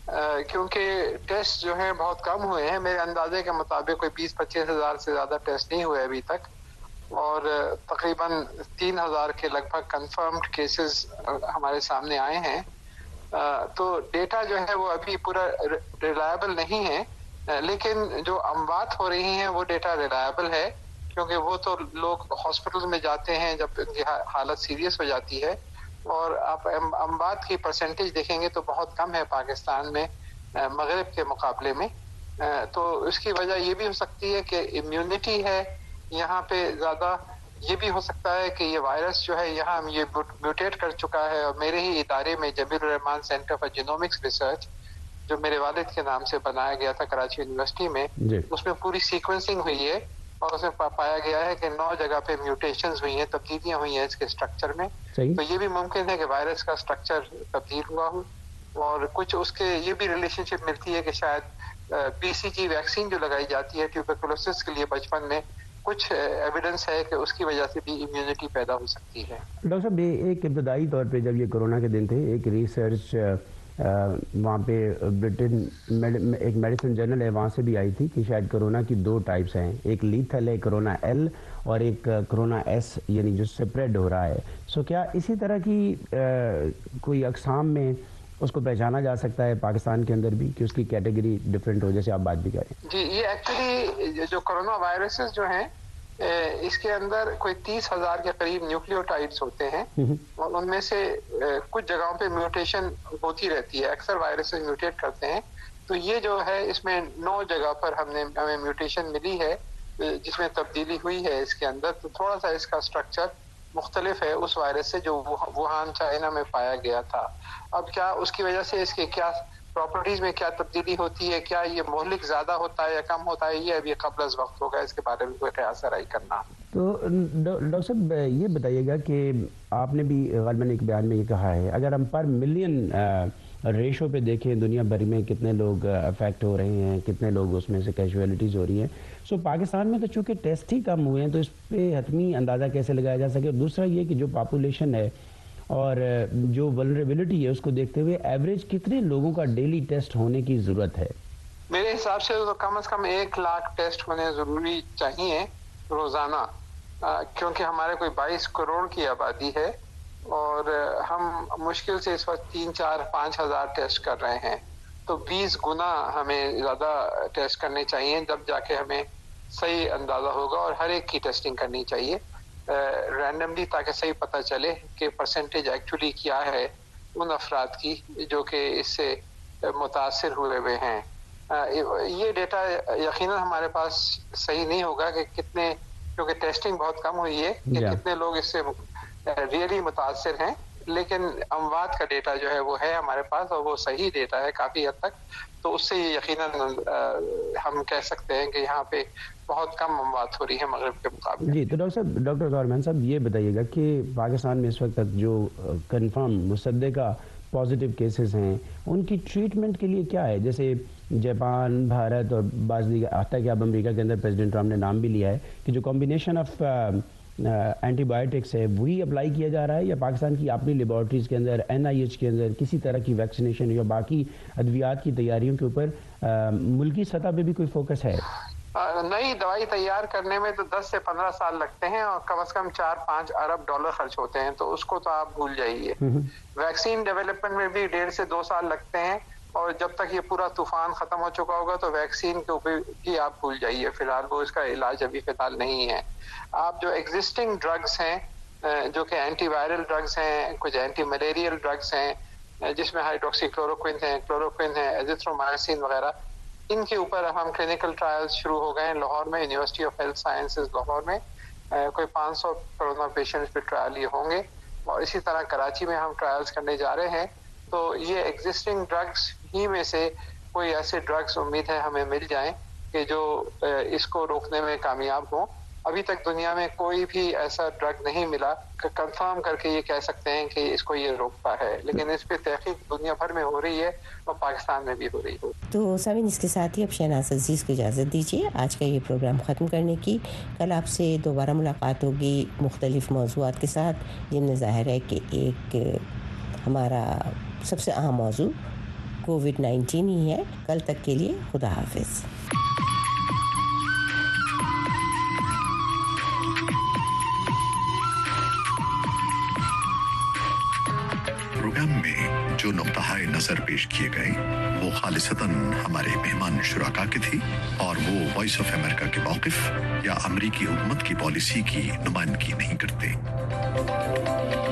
کیونکہ ٹیسٹ جو ہیں بہت کم ہوئے ہیں. میرے اندازے کے مطابق کوئی 20-25 ہزار سے زیادہ ٹیسٹ نہیں ہوئے ابھی تک، اور تقریباً 3,000 کے لگ بھگ کنفرمڈ کیسز ہمارے سامنے آئے ہیں. تو ڈیٹا جو ہے وہ ابھی پورا ریلائبل نہیں ہے، لیکن جو اموات ہو رہی ہیں وہ ڈیٹا ریلائبل ہے، کیونکہ وہ تو لوگ ہاسپٹل میں جاتے ہیں جب ان کی حالت سیریس ہو جاتی ہے. اور آپ اموات کی پرسنٹیج دیکھیں گے تو بہت کم ہے پاکستان میں مغرب کے مقابلے میں. تو اس کی وجہ یہ بھی ہو سکتی ہے کہ امیونٹی ہے یہاں پہ زیادہ. یہ بھی ہو سکتا ہے کہ یہ وائرس جو ہے یہاں یہ میوٹیٹ کر چکا ہے. اور میرے ہی ادارے میں Jamil ur-Rahman centre for genomics research, جو میرے والد کے نام سے بنایا گیا تھا کراچی یونیورسٹی میں، اس میں پوری سیکوینسنگ ہوئی ہے اور اس میں پایا گیا ہے کہ 9 جگہ پہ میوٹیشنز ہوئی ہیں، تبدیلیاں ہوئی ہیں اس کے اسٹرکچر میں. تو یہ بھی ممکن ہے کہ وائرس کا اسٹرکچر تبدیل ہوا ہو. اور کچھ اس کے یہ بھی ریلیشن شپ ملتی ہے کہ شاید BCG ویکسین جو لگائی جاتی ہے ٹیوبرکلوسس کے لیے بچپن میں، کچھ ایویڈنس ہے کہ اس کی وجہ سے بھی امیونٹی پیدا ہو سکتی ہے. ڈاکٹر صاحب ایک ابتدائی طور پہ جب یہ کورونا کے دن تھے، ایک ریسرچ وہاں پہ برٹن ایک میڈیسن جرنل ہے وہاں سے بھی آئی تھی کہ شاید کورونا کی 2 ٹائپس ہیں، ایک لیتھل ہے کرونا ایل اور ایک کرونا ایس، یعنی جو اسپریڈ ہو رہا ہے. سو کیا اسی طرح کی کوئی اقسام میں اس کو پہچانا جا سکتا ہے پاکستان کے اندر بھی کہ اس کی کیٹیگری ڈفرینٹ ہو، جیسے آپ بات بھی کر رہے ہیں؟ جی، یہ ایکچولی جو کرونا وائرسز جو ہیں اس کے اندر کوئی 30,000 کے قریب نیوکلیوٹائڈز ہوتے ہیں، اور ان میں سے کچھ جگہوں پہ میوٹیشن ہوتی رہتی ہے. اکثر وائرسز میوٹیٹ کرتے ہیں. تو یہ جو ہے اس میں 9 جگہ پر ہمیں میوٹیشن ملی ہے جس میں تبدیلی ہوئی ہے اس کے اندر. تو تھوڑا سا اس کا اسٹرکچر مختلف ہے اس وائرس سے جو ووہان چائنا میں پایا گیا تھا. اب کیا اس کی وجہ سے اس کے کیا پراپرٹیز میں کیا تبدیلی ہوتی ہے، کیا یہ مہلک زیادہ ہوتا ہے یا کم ہوتا ہے، یہ ابھی قبل از وقت ہوگا اس کے بارے میں کوئی قیاس آرائی کرنا. تو ڈاکٹر صاحب یہ بتائیے گا کہ آپ نے بھی غالباً ایک بیان میں یہ کہا ہے اگر ہم پر ملین ریشو پہ دیکھیں دنیا بھر میں کتنے لوگ افیکٹ ہو رہے ہیں، کتنے لوگ اس میں سے کیجویلٹیز ہو رہی ہیں. سو پاکستان میں تو چونکہ ٹیسٹ ہی کم ہوئے ہیں تو اس پہ حتمی اندازہ کیسے لگایا جا سکے. اور دوسرا یہ کہ جو پاپولیشن ہے اور جو ولنریبلٹی ہے اس کو دیکھتے ہوئے ایوریج کتنے لوگوں کا ڈیلی ٹیسٹ ہونے کی ضرورت ہے؟ میرے حساب سے تو کم از کم 1 لاکھ ٹیسٹ ہونے ضروری چاہیے روزانہ، کیونکہ ہمارے کوئی 22 کروڑ کی آبادی ہے اور ہم مشکل سے اس وقت 3-4-5 ہزار ٹیسٹ کر رہے ہیں. تو 20 گنا ہمیں زیادہ ٹیسٹ کرنے چاہیے، جب جا کے ہمیں صحیح اندازہ ہوگا. اور ہر ایک کی ٹیسٹنگ کرنی چاہیے رینڈملی، تاکہ صحیح پتہ چلے کہ پرسنٹیج ایکچولی کیا ہے ان افراد کی جو کہ اس سے متاثر ہوئے ہوئے ہیں. یہ ڈیٹا یقیناً ہمارے پاس صحیح نہیں ہوگا کہ کتنے، کیونکہ ٹیسٹنگ بہت کم ہوئی ہے، کہ کتنے لوگ اس سے ریئلی متاثر ہیں. لیکن اموات کا ڈیٹا جو ہے وہ ہے ہمارے پاس اور وہ صحیح ڈیٹا ہے کافی حد تک. تو اس سے یقیناً ہم کہہ سکتے ہیں کہ یہاں پہ بہت کم اموات ہو رہی ہے مغرب کے مقابلے. جی تو ڈاکٹر طاہر رحمان صاحب یہ بتائیے گا کہ پاکستان میں اس وقت تک جو کنفرم مصدقہ پازیٹیو کیسز ہیں ان کی ٹریٹمنٹ کے لیے کیا ہے؟ جیسے جاپان، بھارت اور بعض دیگر، حتیٰ کہ اب امریکہ کے اندر پریزیڈنٹ ٹرمپ نے نام بھی لیا ہے کہ جو کمبینیشن آف اینٹی بایوٹکس ہے وہی اپلائی کیا جا رہا ہے، یا پاکستان کی اپنی لیبارٹریز کے اندر NIH کے اندر کسی طرح کی ویکسینیشن یا باقی ادویات کی تیاریوں کے اوپر ملکی سطح پہ بھی کوئی فوکس ہے؟ نئی دوائی تیار کرنے میں تو 10 سے 15 سال لگتے ہیں اور کم از کم 4-5 ارب ڈالر خرچ ہوتے ہیں. تو اس کو تو آپ بھول جائیے. ویکسین ڈیولپمنٹ میں بھی 1.5 سے 2 سال لگتے ہیں، اور جب تک یہ پورا طوفان ختم ہو چکا ہوگا تو ویکسین کے اوپر بھی آپ بھول جائیے. فی الحال وہ اس کا علاج ابھی فی الحال نہیں ہے. آپ جو ایگزسٹنگ ڈرگس ہیں جو کہ اینٹی وائرل ڈرگس ہیں، کچھ اینٹی ملیریل ڈرگس ہیں جس میں ہائیڈروکسی کلوروکوئن ہے، ایزیتھرومائسین وغیرہ، ان کے اوپر ہم کلینکل ٹرائلز شروع ہو گئے ہیں لاہور میں، university of health sciences Lahore میں. کوئی 500 کورونا پیشنٹس پہ ٹرائل یہ ہوں گے، اور اسی طرح کراچی میں ہم ٹرائلز کرنے جا رہے ہیں. تو یہ ایگزسٹنگ ڈرگس ہی میں سے کوئی ایسے ڈرگس امید ہے ہمیں مل جائیں کہ جو اس کو روکنے میں کامیاب ہوں. अभी तक दुनिया में कोई भी ऐसा ड्रग नहीं मिला कंफर्म करके ये कह सकते हैं कि इसको ये रोकता है, लेकिन इस पे तहकीक दुनिया भर में हो रही है और पाकिस्तान में भी हो रही है। तो सामीन, इसके साथ ही अब शहनाज अजीज़ को इजाज़त दीजिए आज का ये प्रोग्राम ख़त्म करने की। कल आपसे दोबारा मुलाकात होगी मुख्तलिफ मौज़ूआत के साथ, जिनमें ज़ाहिर है कि एक हमारा सबसे अहम मौजू कोविड-19 ही है। कल तक के लिए खुदा हाफिज़। प्रोग्राम में जो नुक्ता-ए नज़र पेश किए गए वो खालिसतन हमारे मेहमान शुराका के थे और वो वॉइस ऑफ अमेरिका के मौक़िफ़ या अमरीकी हुकूमत की पॉलिसी की नुमाइंदगी नहीं करते।